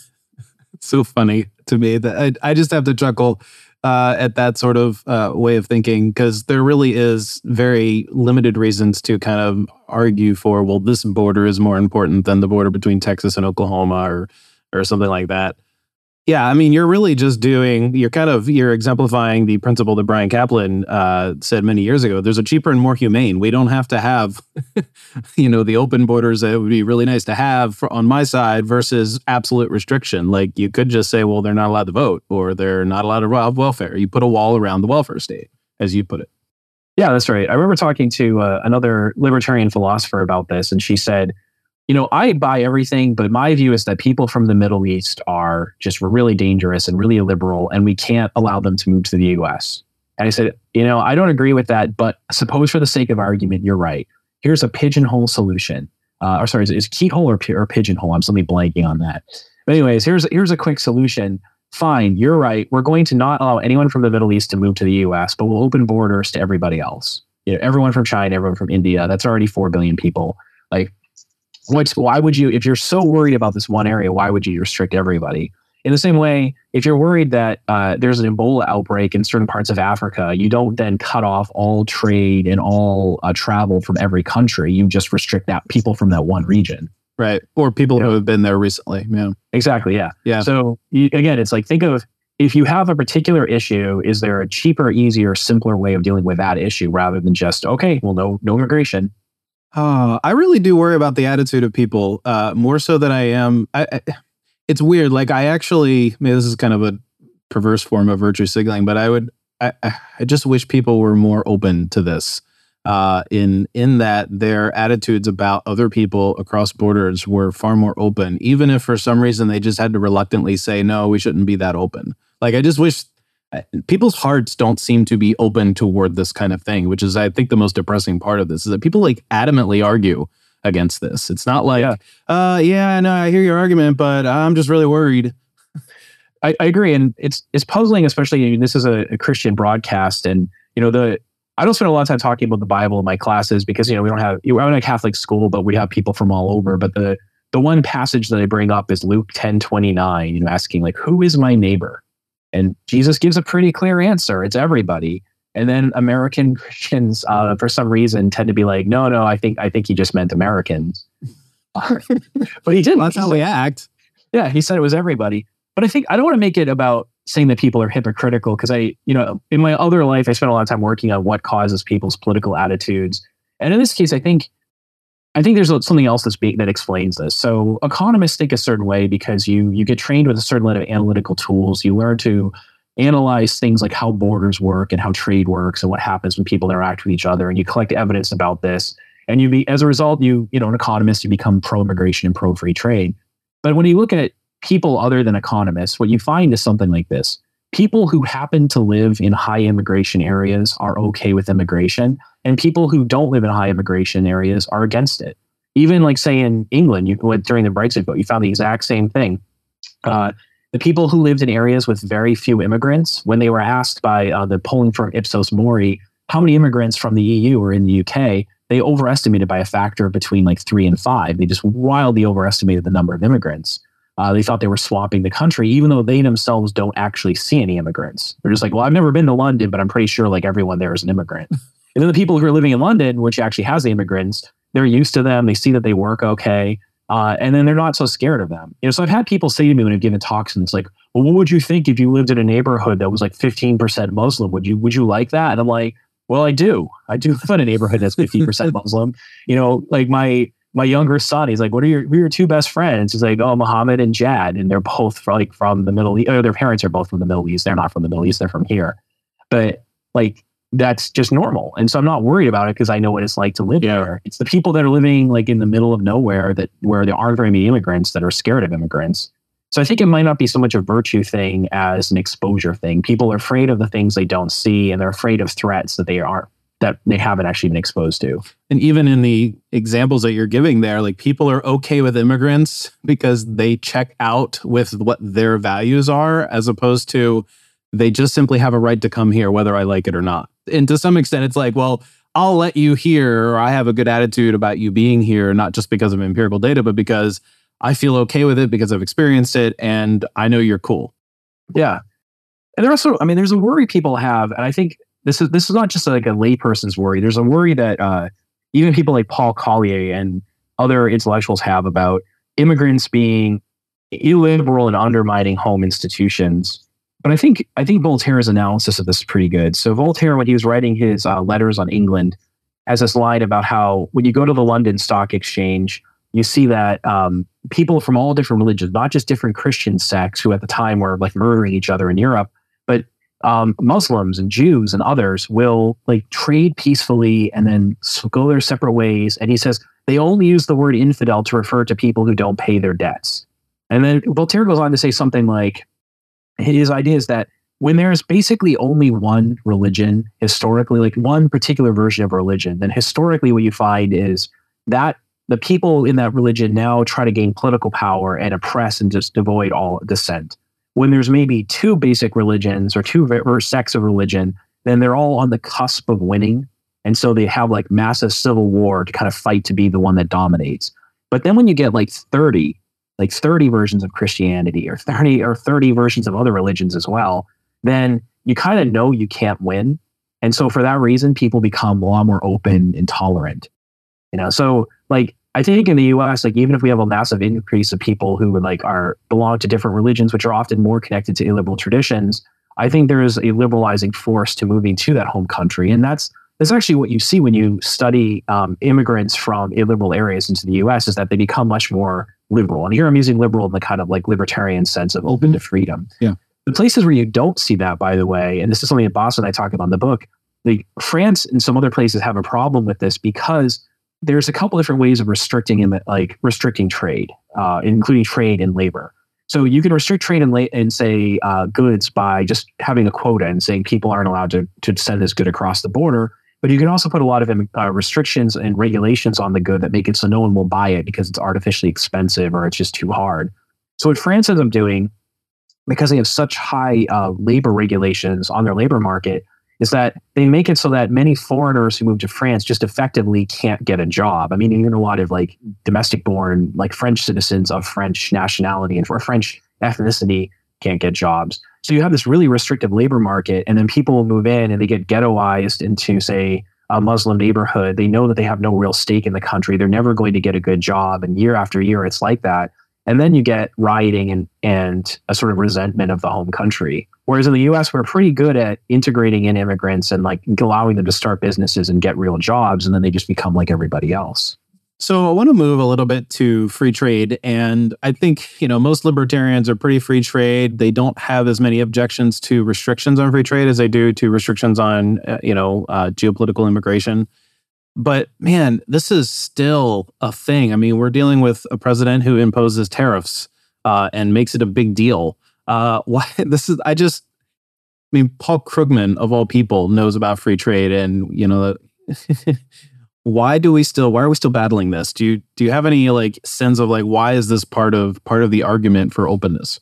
It's so funny to me that I, I just have to chuckle uh, at that sort of uh, way of thinking, because there really is very limited reasons to kind of argue for, well, this border is more important than the border between Texas and Oklahoma or or something like that. Yeah, I mean, you're really just doing, you're kind of, you're exemplifying the principle that Bryan Caplan uh, said many years ago. There's a cheaper and more humane. We don't have to have, you know, the open borders that would be really nice to have for, on my side versus absolute restriction. Like you could just say, well, they're not allowed to vote or they're not allowed to have welfare. You put a wall around the welfare state, as you put it. Yeah, that's right. I remember talking to uh, another libertarian philosopher about this, and she said, you know, I buy everything, but my view is that people from the Middle East are just really dangerous and really illiberal, and we can't allow them to move to the U S. And I said, you know, I don't agree with that, but suppose for the sake of argument, you're right. Here's a pigeonhole solution. Uh, or sorry, is, is keyhole or, or pigeonhole? I'm suddenly blanking on that. But anyways, here's, here's a quick solution. Fine, you're right. We're going to not allow anyone from the Middle East to move to the U S, but we'll open borders to everybody else. You know, everyone from China, everyone from India. That's already four billion people. Like, What's, why would you, if you're so worried about this one area, why would you restrict everybody? In the same way, if you're worried that uh, there's an Ebola outbreak in certain parts of Africa, you don't then cut off all trade and all uh, travel from every country. You just restrict that people from that one region. Right. Or people you who know? have been there recently. Yeah. Exactly. Yeah. Yeah. So you, again, it's like, think of, if you have a particular issue, is there a cheaper, easier, simpler way of dealing with that issue rather than just, okay, well, no, no immigration. Oh, I really do worry about the attitude of people uh, more so than I am. I, I, it's weird. Like I actually, I mean, this is kind of a perverse form of virtue signaling, but I would, I, I just wish people were more open to this uh, in, in that their attitudes about other people across borders were far more open, even if for some reason they just had to reluctantly say, no, we shouldn't be that open. Like, I just wish people's hearts don't seem to be open toward this kind of thing, which is, I think, the most depressing part of this is that people like adamantly argue against this. It's not like, yeah, uh, yeah, no, I hear your argument, but I'm just really worried. I, I agree. And it's, it's puzzling, especially, I mean, this is a, a Christian broadcast. And, you know, the, I don't spend a lot of time talking about the Bible in my classes because, you know, we don't have, we're in a Catholic school, but we have people from all over. But the, the one passage that I bring up is Luke ten twenty-nine, you know, asking like, who is my neighbor? And Jesus gives a pretty clear answer. It's everybody. And then American Christians, uh, for some reason, tend to be like, no, no, I think I think he just meant Americans. But he didn't. Well, that's how we act. Yeah, he said it was everybody. But I think I don't want to make it about saying that people are hypocritical, because I, you know, in my other life, I spent a lot of time working on what causes people's political attitudes. And in this case, I think I think there's something else that's be, that explains this. So economists think a certain way because you you get trained with a certain set of analytical tools. You learn to analyze things like how borders work and how trade works and what happens when people interact with each other, and you collect evidence about this. And you be, as a result, you, you know, an economist, you become pro-immigration and pro-free trade. But when you look at people other than economists, what you find is something like this. People who happen to live in high immigration areas are okay with immigration, and people who don't live in high immigration areas are against it. Even like, say, in England, you went during the Brexit vote, you found the exact same thing. Uh, The people who lived in areas with very few immigrants, when they were asked by uh, the polling firm Ipsos Mori, how many immigrants from the E U were in the U K, they overestimated by a factor of between like three and five. They just wildly overestimated the number of immigrants. Uh, they thought they were swamping the country, even though they themselves don't actually see any immigrants. They're just like, well, I've never been to London, but I'm pretty sure like everyone there is an immigrant. And then the people who are living in London, which actually has the immigrants, they're used to them. They see that they work okay. Uh, and then they're not so scared of them. You know, so I've had people say to me when I've given talks, and it's like, well, what would you think if you lived in a neighborhood that was like fifteen percent Muslim? Would you would you like that? And I'm like, well, I do. I do live in a neighborhood that's fifteen percent Muslim. You know, like my my younger son, he's like, what are your who are your two best friends? He's like, oh, Muhammad and Jad, and they're both from, like from the Middle East. Or their parents are both from the Middle East. They're not from the Middle East. They're from here. But like, that's just normal. And so I'm not worried about it because I know what it's like to live Yeah. there. It's the people that are living like in the middle of nowhere that where there aren't very many immigrants that are scared of immigrants. So I think it might not be so much a virtue thing as an exposure thing. People are afraid of the things they don't see, and they're afraid of threats that they aren't that they haven't actually been exposed to. And even in the examples that you're giving there, like people are okay with immigrants because they check out with what their values are, as opposed to they just simply have a right to come here, whether I like it or not. And to some extent, it's like, well, I'll let you here, or I have a good attitude about you being here, not just because of empirical data, but because I feel okay with it because I've experienced it and I know you're cool. Yeah. And there also, I mean, there's a worry people have, and I think this is this is not just like a layperson's worry. There's a worry that uh, even people like Paul Collier and other intellectuals have about immigrants being illiberal and undermining home institutions. But I think I think Voltaire's analysis of this is pretty good. So Voltaire, when he was writing his uh, letters on England, has this line about how when you go to the London Stock Exchange, you see that um, people from all different religions, not just different Christian sects who at the time were like murdering each other in Europe, but um, Muslims and Jews and others will like trade peacefully and then go their separate ways. And he says they only use the word infidel to refer to people who don't pay their debts. And then Voltaire goes on to say something like, his idea is that when there's basically only one religion, historically, like one particular version of religion, then historically what you find is that the people in that religion now try to gain political power and oppress and just avoid all dissent. When there's maybe two basic religions or two or sects of religion, then they're all on the cusp of winning. And so they have like massive civil war to kind of fight to be the one that dominates. But then when you get like thirty, like thirty versions of Christianity or thirty or thirty versions of other religions as well, then you kind of know you can't win. And so for that reason, people become a lot more open and tolerant. You know, so like I think in the U S, like even if we have a massive increase of people who would like are belong to different religions, which are often more connected to illiberal traditions, I think there is a liberalizing force to moving to that home country. And that's that's actually what you see when you study um, immigrants from illiberal areas into the U S is that they become much more liberal. And here I'm using liberal in the kind of like libertarian sense of open to freedom. Yeah. The places where you don't see that, by the way, and this is something that Boston and I talk about in the book, like France and some other places have a problem with this because there's a couple different ways of restricting him, like restricting trade, uh, including trade and labor. So you can restrict trade and, la- and say uh, goods by just having a quota and saying people aren't allowed to, to send this good across the border. But you can also put a lot of uh, restrictions and regulations on the good that make it so no one will buy it because it's artificially expensive or it's just too hard. So what France ends up doing, because they have such high uh, labor regulations on their labor market, is that they make it so that many foreigners who move to France just effectively can't get a job. I mean, even a lot of like domestic born, like French citizens of French nationality and for French ethnicity can't get jobs. So you have this really restrictive labor market, and then people will move in and they get ghettoized into, say, a Muslim neighborhood. They know that they have no real stake in the country. They're never going to get a good job. And year after year, it's like that. And then you get rioting and, and a sort of resentment of the home country. Whereas in the U S, we're pretty good at integrating in immigrants and like allowing them to start businesses and get real jobs. And then they just become like everybody else. So I want to move a little bit to free trade. And I think, you know, most libertarians are pretty free trade. They don't have as many objections to restrictions on free trade as they do to restrictions on, uh, you know, uh, geopolitical immigration. But man, this is still a thing. I mean, we're dealing with a president who imposes tariffs uh, and makes it a big deal. Uh, why this is, I just, I mean, Paul Krugman of all people knows about free trade, and you know, why do we still, why are we still battling this? Do you do you have any like sense of like why is this part of part of the argument for openness?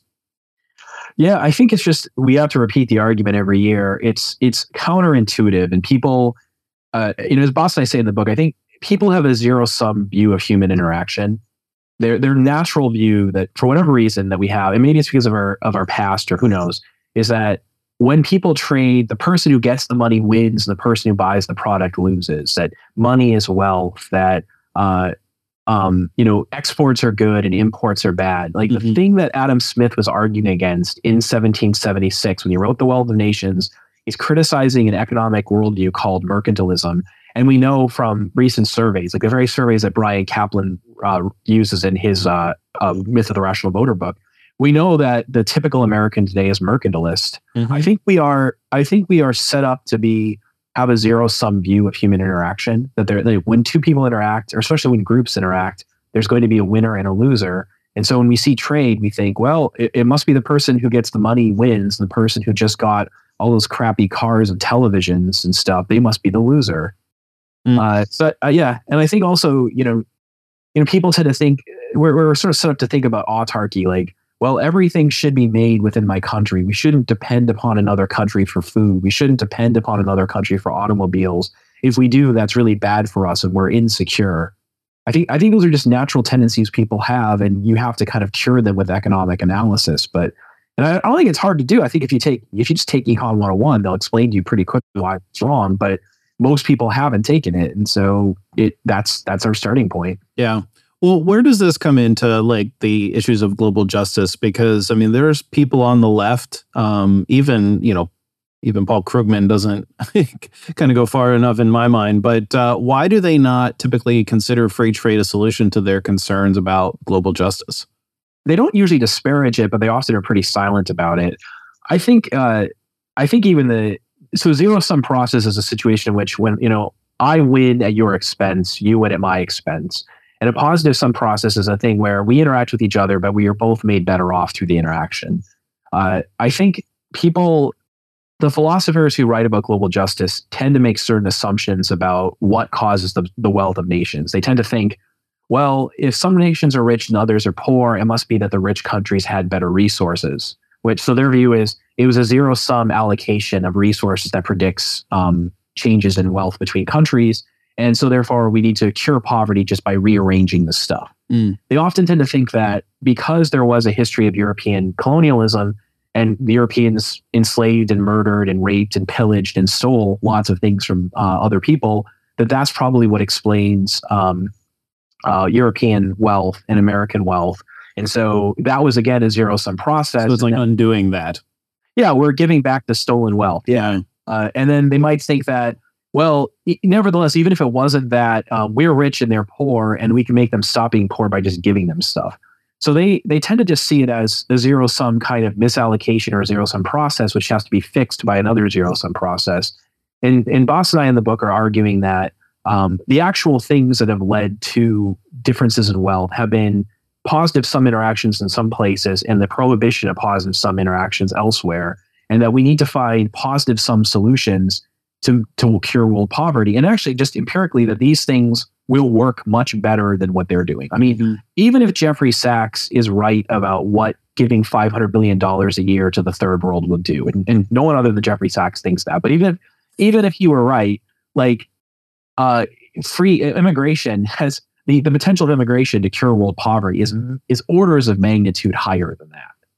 Yeah, I think it's just we have to repeat the argument every year. It's it's counterintuitive, and people. Uh, you know, as Boss and I say in the book, I think people have a zero-sum view of human interaction. Their their natural view that, for whatever reason that we have, and maybe it's because of our of our past or who knows, is that when people trade, the person who gets the money wins, and the person who buys the product loses. That money is wealth. That uh, um, you know, exports are good and imports are bad. Like mm-hmm. the thing that Adam Smith was arguing against in seventeen seventy-six when he wrote The Wealth of Nations. He's criticizing an economic worldview called mercantilism. And we know from recent surveys, like the very surveys that Brian Kaplan uh, uses in his uh, uh, Myth of the Rational Voter book, we know that the typical American today is mercantilist. Mm-hmm. I think we are. I think we are set up to be have a zero-sum view of human interaction. That there, like, when two people interact, or especially when groups interact, there's going to be a winner and a loser. And so when we see trade, we think, well, it, it must be the person who gets the money wins, and the person who just got all those crappy cars and televisions and stuff, they must be the loser. Mm. Uh, but uh, yeah, and I think also, you know, you know, people tend to think we're we're sort of set up to think about autarky, like, well, everything should be made within my country. We shouldn't depend upon another country for food. We shouldn't depend upon another country for automobiles. If we do, that's really bad for us, and we're insecure. I think I think those are just natural tendencies people have, and you have to kind of cure them with economic analysis. But And I don't think it's hard to do. I think if you take if you just take Econ one oh one, they'll explain to you pretty quickly why it's wrong. But most people haven't taken it, and so it that's that's our starting point. Yeah. Well, where does this come into like the issues of global justice? Because I mean, there's people on the left, um, even you know, even Paul Krugman doesn't kind of go far enough in my mind. But uh, why do they not typically consider free trade a solution to their concerns about global justice? They don't usually disparage it, but they often are pretty silent about it. I think. Uh, I think even the so zero sum process is a situation in which when you know I win at your expense, you win at my expense. And a positive sum process is a thing where we interact with each other, but we are both made better off through the interaction. Uh, I think people, the philosophers who write about global justice, tend to make certain assumptions about what causes the, the wealth of nations. They tend to think, well, if some nations are rich and others are poor, it must be that the rich countries had better resources. Which, so their view is, it was a zero-sum allocation of resources that predicts um, changes in wealth between countries. And so therefore, we need to cure poverty just by rearranging the stuff. Mm. They often tend to think that because there was a history of European colonialism and the Europeans enslaved and murdered and raped and pillaged and stole lots of things from uh, other people, that that's probably what explains um, uh, European wealth and American wealth. And so that was, again, a zero-sum process. So it's like undoing that. Yeah, we're giving back the stolen wealth. Yeah. Uh, and then they might think that, well, e- nevertheless, even if it wasn't that, um, we're rich and they're poor, and we can make them stop being poor by just giving them stuff. So they they tend to just see it as a zero-sum kind of misallocation or a zero-sum process, which has to be fixed by another zero-sum process. And, and Boss and I in the book are arguing that um, the actual things that have led to differences in wealth have been positive sum interactions in some places and the prohibition of positive sum interactions elsewhere, and that we need to find positive sum solutions to, to cure world poverty. And actually, just empirically, that these things will work much better than what they're doing. I mean, mm-hmm. even if Jeffrey Sachs is right about what giving five hundred billion dollars a year to the third world would do, and, and no one other than Jeffrey Sachs thinks that, but even if, even if you were right, like uh, free immigration has, the, the potential of immigration to cure world poverty is, is orders of magnitude higher than that.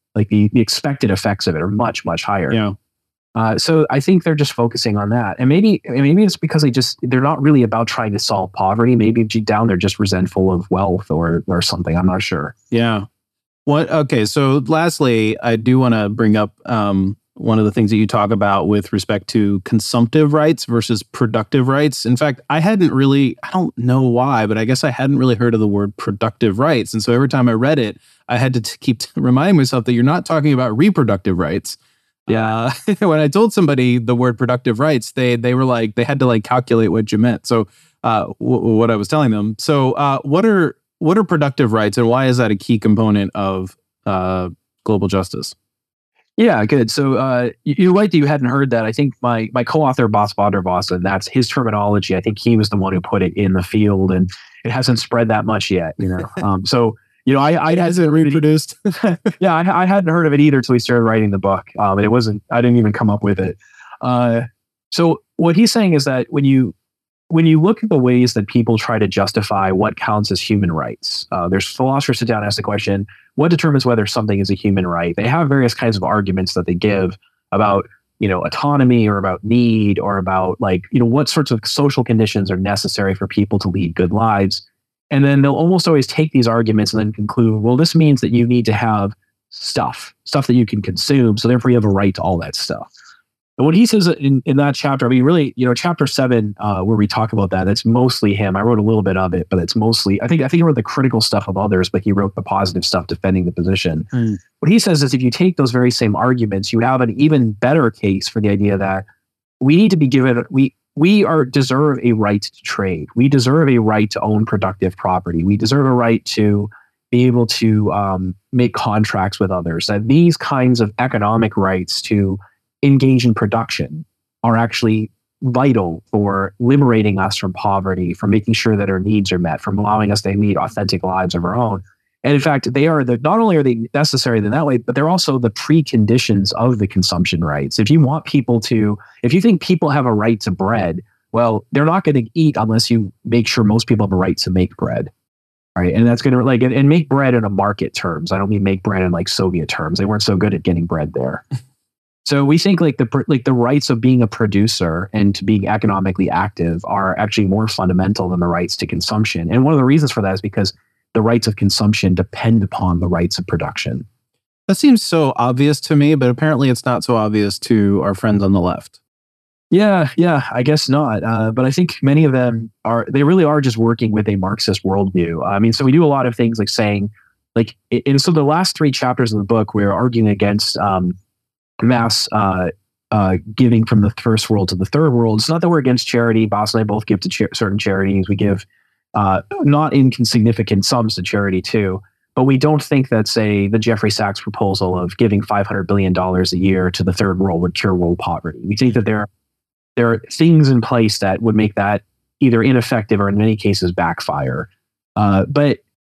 Like the, the expected effects of it are much, much higher. Yeah. Uh, so I think they're just focusing on that. And maybe maybe it's because they just, they're not really about trying to solve poverty. Maybe deep down they're just resentful of wealth or or something. I'm not sure. Yeah. What? Okay. So lastly, I do want to bring up um, one of the things that you talk about with respect to consumptive rights versus productive rights. In fact, I hadn't really, I don't know why, but I guess I hadn't really heard of the word productive rights. And so every time I read it, I had to t- keep t- reminding myself that you're not talking about reproductive rights. Yeah. Uh, when I told somebody the word productive rights, they they were like, they had to like calculate what you meant. So uh, w- what I was telling them. So uh, what are what are productive rights, and why is that a key component of uh, global justice? Yeah, good. So uh, you're right that you hadn't heard that. I think my my co-author, Bas van der Vossen, that's his terminology. I think he was the one who put it in the field, and it hasn't spread that much yet. You know, um, so. You know, I, I hasn't reproduced. yeah, I, I hadn't heard of it either until we started writing the book. Um, and it wasn't. I didn't even come up with it. Uh, so what he's saying is that when you when you look at the ways that people try to justify what counts as human rights, uh, there's philosophers sit down and ask the question: what determines whether something is a human right? They have various kinds of arguments that they give about, you know, autonomy or about need or about like, you know, what sorts of social conditions are necessary for people to lead good lives. And then they'll almost always take these arguments and then conclude, well, this means that you need to have stuff, stuff that you can consume. So therefore you have a right to all that stuff. And what he says in, in that chapter, I mean, really, you know, chapter seven, uh, where we talk about that, it's mostly him. I wrote a little bit of it, but it's mostly, I think, I think he wrote the critical stuff of others, but he wrote the positive stuff defending the position. Mm. What he says is if you take those very same arguments, you have an even better case for the idea that we need to be given, we, We are deserve a right to trade. We deserve a right to own productive property. We deserve a right to be able to um, make contracts with others. That these kinds of economic rights to engage in production are actually vital for liberating us from poverty, for making sure that our needs are met, from allowing us to lead authentic lives of our own. And in fact, they are the, not only are they necessary in that way, but they're also the preconditions of the consumption rights. If you want people to, if you think people have a right to bread, well, they're not going to eat unless you make sure most people have a right to make bread. Right. And that's going to like, and, and make bread in a market terms. I don't mean make bread in like Soviet terms. They weren't so good at getting bread there. So we think like the like the rights of being a producer and to being economically active are actually more fundamental than the rights to consumption. And one of the reasons for that is because the rights of consumption depend upon the rights of production. That seems so obvious to me, but apparently it's not so obvious to our friends on the left. Yeah, yeah, I guess not. Uh, but I think many of them are, they really are just working with a Marxist worldview. I mean, so we do a lot of things like saying, like, and so the last three chapters of the book, we're arguing against um, mass uh, uh, giving from the first world to the third world. It's not that we're against charity. Bas and I both give to cha- certain charities. We give uh, not insignificant sums to charity too. But we don't think that, say, the Jeffrey Sachs proposal of giving five hundred billion dollars a year to the third world would cure world poverty. We think that there, there are things in place that would make that either ineffective or in many cases backfire. Uh, but,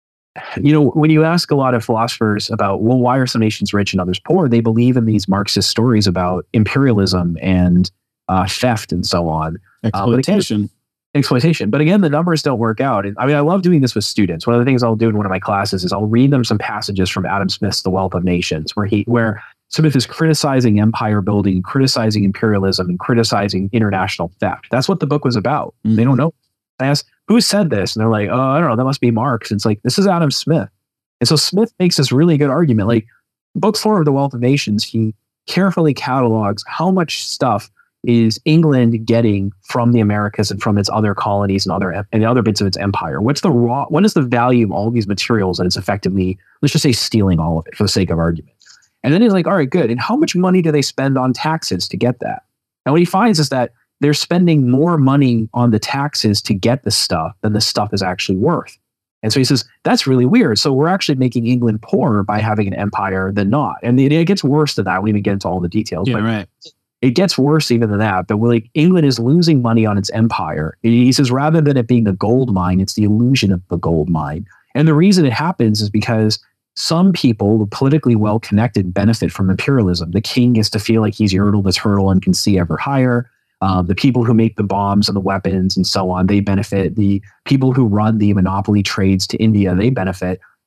you know, when you ask a lot of philosophers about, well, why are some nations rich and others poor? They believe in these Marxist stories about imperialism and uh, theft and so on. Exploitation. Uh, exploitation. But again, the numbers don't work out. And I mean, I love doing this with students. One of the things I'll do in one of my classes is I'll read them some passages from Adam Smith's The Wealth of Nations, where he, where Smith is criticizing empire building, criticizing imperialism, and criticizing international theft. That's what the book was about. Mm-hmm. They don't know. I asked, who said this? And they're like, oh, I don't know. That must be Marx. And it's like, this is Adam Smith. And so Smith makes this really good argument. Like, book four of The Wealth of Nations, he carefully catalogs how much stuff is England getting from the Americas and from its other colonies and other and other bits of its empire. What's the raw? What is the value of all these materials that it's effectively, let's just say, stealing all of it for the sake of argument? And then he's like, all right, good. And how much money do they spend on taxes to get that? And what he finds is that they're spending more money on the taxes to get the stuff than the stuff is actually worth. And so he says, that's really weird. So we're actually making England poorer by having an empire than not. And it, it gets worse than that. We don't even get into all the details. Yeah, but right. It gets worse even than that. But like, England is losing money on its empire. He says, rather than it being a gold mine, it's the illusion of the gold mine. And the reason it happens is because some people, the politically well-connected, benefit from imperialism. The king gets to feel like he's Yertle this hurdle and can see ever higher. Uh, the people who make the bombs and the weapons and so on, they benefit. The people who run the monopoly trades to India, they benefit.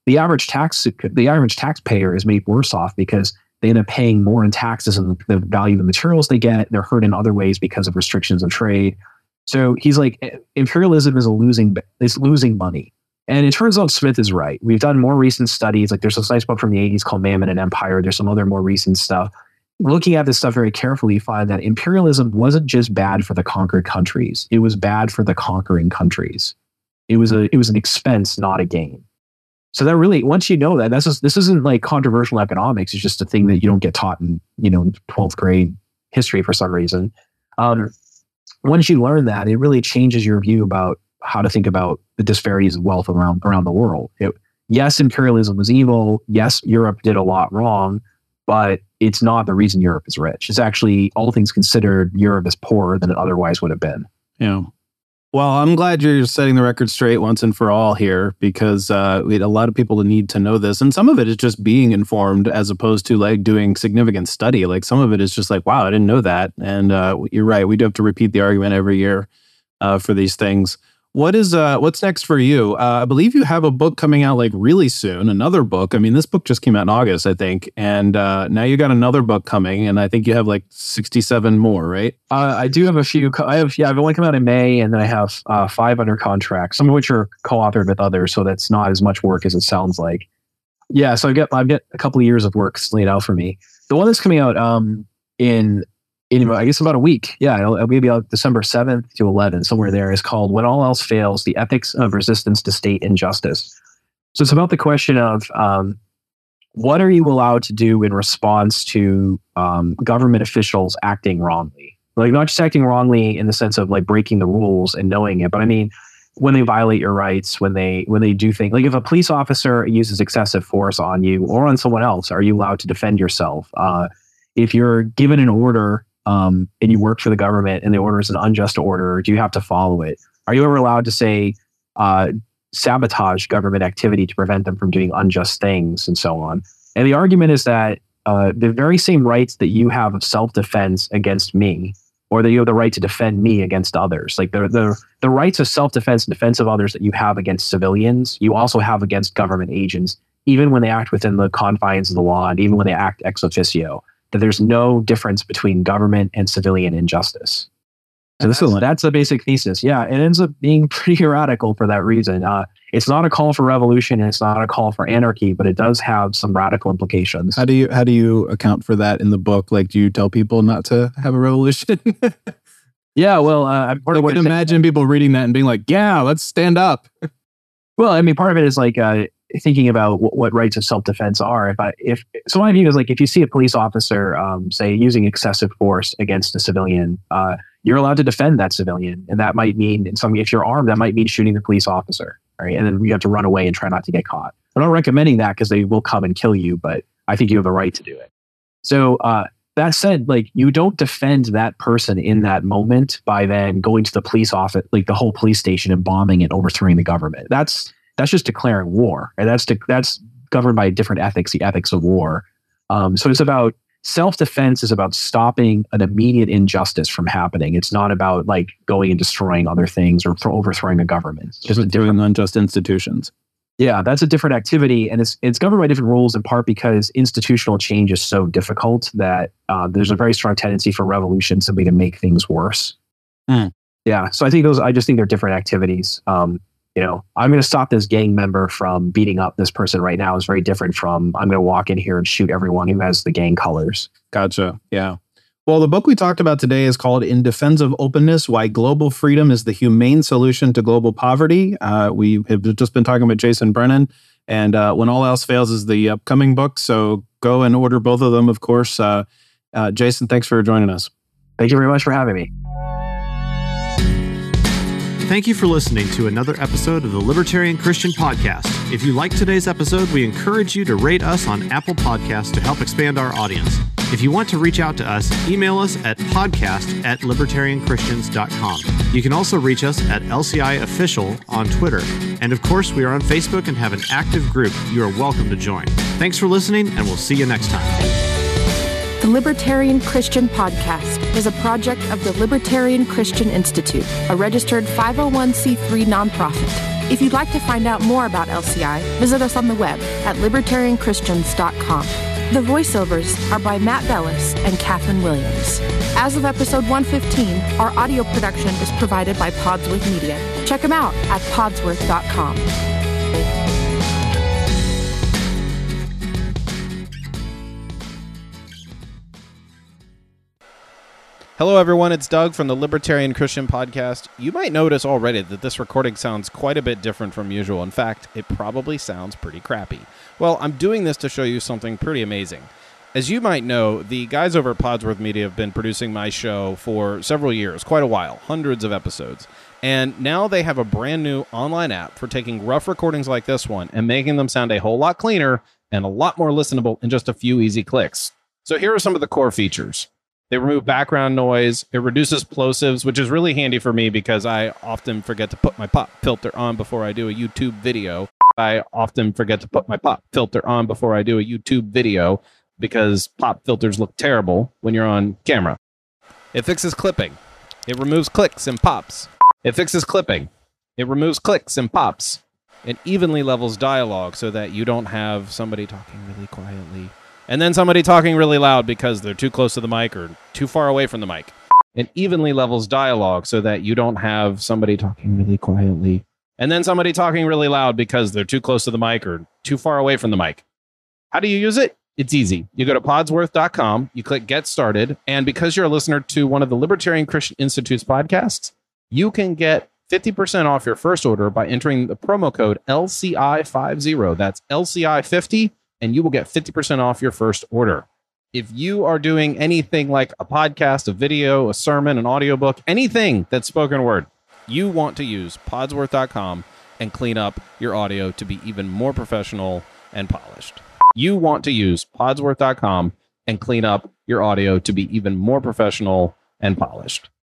the average tax the average taxpayer is made worse off because they end up paying more in taxes and the value of the materials they get. They're hurt in other ways because of restrictions of trade. So he's like, imperialism is a losing is losing money. And it turns out Smith is right. We've done more recent studies. Like there's this nice book from the eighties called Mammon and Empire. There's some other more recent stuff. Looking at this stuff very carefully, you find that imperialism wasn't just bad for the conquered countries. It was bad for the conquering countries. It was a it was an expense, not a gain. So that really, once you know that, that's just, this isn't like controversial economics. It's just a thing that you don't get taught in, you know, twelfth grade history for some reason. Um, once you learn that, it really changes your view about how to think about the disparities of wealth around around the world. It, yes, imperialism was evil. Yes, Europe did a lot wrong, but it's not the reason Europe is rich. It's actually, all things considered, Europe is poorer than it otherwise would have been. Yeah. Well, I'm glad you're setting the record straight once and for all here, because uh, we had a lot of people need to know this. And some of it is just being informed as opposed to like doing significant study. Like some of it is just like, wow, I didn't know that. And uh, you're right. We do have to repeat the argument every year uh, for these things. What is uh, what's next for you? Uh, I believe you have a book coming out like really soon, another book. I mean, this book just came out in August, I think. And uh, now you got another book coming, and I think you have like sixty-seven more, right? Uh, I do have a few. I have, yeah, I've only come out in May, and then I have uh, five under contract, some of which are co-authored with others, so that's not as much work as it sounds like. Yeah, so I get I've got a couple of years of work laid out for me. The one that's coming out um, in in I guess about a week, yeah, it'll, it'll be about December seventh to eleventh, somewhere there, is called "When All Else Fails: The Ethics of Resistance to State Injustice." So it's about the question of um, what are you allowed to do in response to um, government officials acting wrongly? Like not just acting wrongly in the sense of like breaking the rules and knowing it, but I mean when they violate your rights, when they when they do things like if a police officer uses excessive force on you or on someone else, are you allowed to defend yourself? Uh, if you're given an order um, and you work for the government and the order is an unjust order, do you have to follow it? Are you ever allowed to say uh, sabotage government activity to prevent them from doing unjust things and so on? And the argument is that uh, the very same rights that you have of self-defense against me, or that you have the right to defend me against others, like the the, the rights of self-defense and defense of others that you have against civilians, you also have against government agents, even when they act within the confines of the law and even when they act ex officio, that there's no difference between government and civilian injustice. So this is, that's a basic thesis. Yeah, it ends up being pretty radical for that reason. Uh, it's not a call for revolution, and it's not a call for anarchy, but it does have some radical implications. How do you how do you account for that in the book? Like, do you tell people not to have a revolution? Yeah, well, uh, I'm part I of would imagine people reading that and being like, "Yeah, let's stand up." Well, I mean, part of it is like uh, thinking about what, what rights of self-defense are. If I, if so, my view is like if you see a police officer, um, say, using excessive force against a civilian, uh, you're allowed to defend that civilian, and that might mean, in some, if you're armed, that might mean shooting the police officer, right? And then you have to run away and try not to get caught. I'm not recommending that because they will come and kill you, but I think you have the right to do it. So uh, that said, like you don't defend that person in that moment by then going to the police office, like the whole police station, and bombing and overthrowing the government. That's that's just declaring war, and that's de- that's governed by different ethics, the ethics of war. Um, so it's about self-defense is about stopping an immediate injustice from happening. It's not about like going and destroying other things or th- overthrowing a government. It's just doing unjust institutions. Yeah, that's a different activity, and it's it's governed by different rules in part because institutional change is so difficult that uh, there's a very strong tendency for revolution simply to make things worse. Mm. Yeah, so I think those I just think they're different activities. Um, you know, I'm going to stop this gang member from beating up this person right now is very different from I'm going to walk in here and shoot everyone who has the gang colors. Gotcha. Yeah. Well, the book we talked about today is called In Defense of Openness, Why Global Freedom is the Humane Solution to Global Poverty. Uh, we have just been talking about Jason Brennan, and uh, When All Else Fails is the upcoming book. So go and order both of them, of course. Uh, uh, Jason, thanks for joining us. Thank you very much for having me. Thank you for listening to another episode of the Libertarian Christian Podcast. If you liked today's episode, we encourage you to rate us on Apple Podcasts to help expand our audience. If you want to reach out to us, email us at podcast at libertarian christians dot com. You can also reach us at L C I Official on Twitter. And of course, we are on Facebook and have an active group you are welcome to join. Thanks for listening, and we'll see you next time. The Libertarian Christian Podcast is a project of the Libertarian Christian Institute, a registered five oh one c three nonprofit. If you'd like to find out more about L C I, visit us on the web at libertarian christians dot com. The voiceovers are by Matt Bellis and Catherine Williams. As of episode one fifteen, our audio production is provided by Podsworth Media. Check them out at podsworth dot com. Hello, everyone. It's Doug from the Libertarian Christian Podcast. You might notice already that this recording sounds quite a bit different from usual. In fact, it probably sounds pretty crappy. Well, I'm doing this to show you something pretty amazing. As you might know, the guys over at Podsworth Media have been producing my show for several years, quite a while, hundreds of episodes. And now they have a brand new online app for taking rough recordings like this one and making them sound a whole lot cleaner and a lot more listenable in just a few easy clicks. So here are some of the core features. They remove background noise. It reduces plosives, which is really handy for me because I often forget to put my pop filter on before I do a YouTube video. I often forget to put my pop filter on before I do a YouTube video because pop filters look terrible when you're on camera. It fixes clipping. It removes clicks and pops. It fixes clipping. It removes clicks and pops. It evenly levels dialogue so that you don't have somebody talking really quietly and then somebody talking really loud because they're too close to the mic or too far away from the mic. It evenly levels dialogue so that you don't have somebody talking really quietly and then somebody talking really loud because they're too close to the mic or too far away from the mic. How do you use it? It's easy. You go to podsworth dot com, you click Get Started, and because you're a listener to one of the Libertarian Christian Institute's podcasts, you can get fifty percent off your first order by entering the promo code L C I fifty. That's L C I fifty. And you will get fifty percent off your first order. If you are doing anything like a podcast, a video, a sermon, an audiobook, anything that's spoken word, you want to use podsworth dot com and clean up your audio to be even more professional and polished. You want to use podsworth dot com and clean up your audio to be even more professional and polished.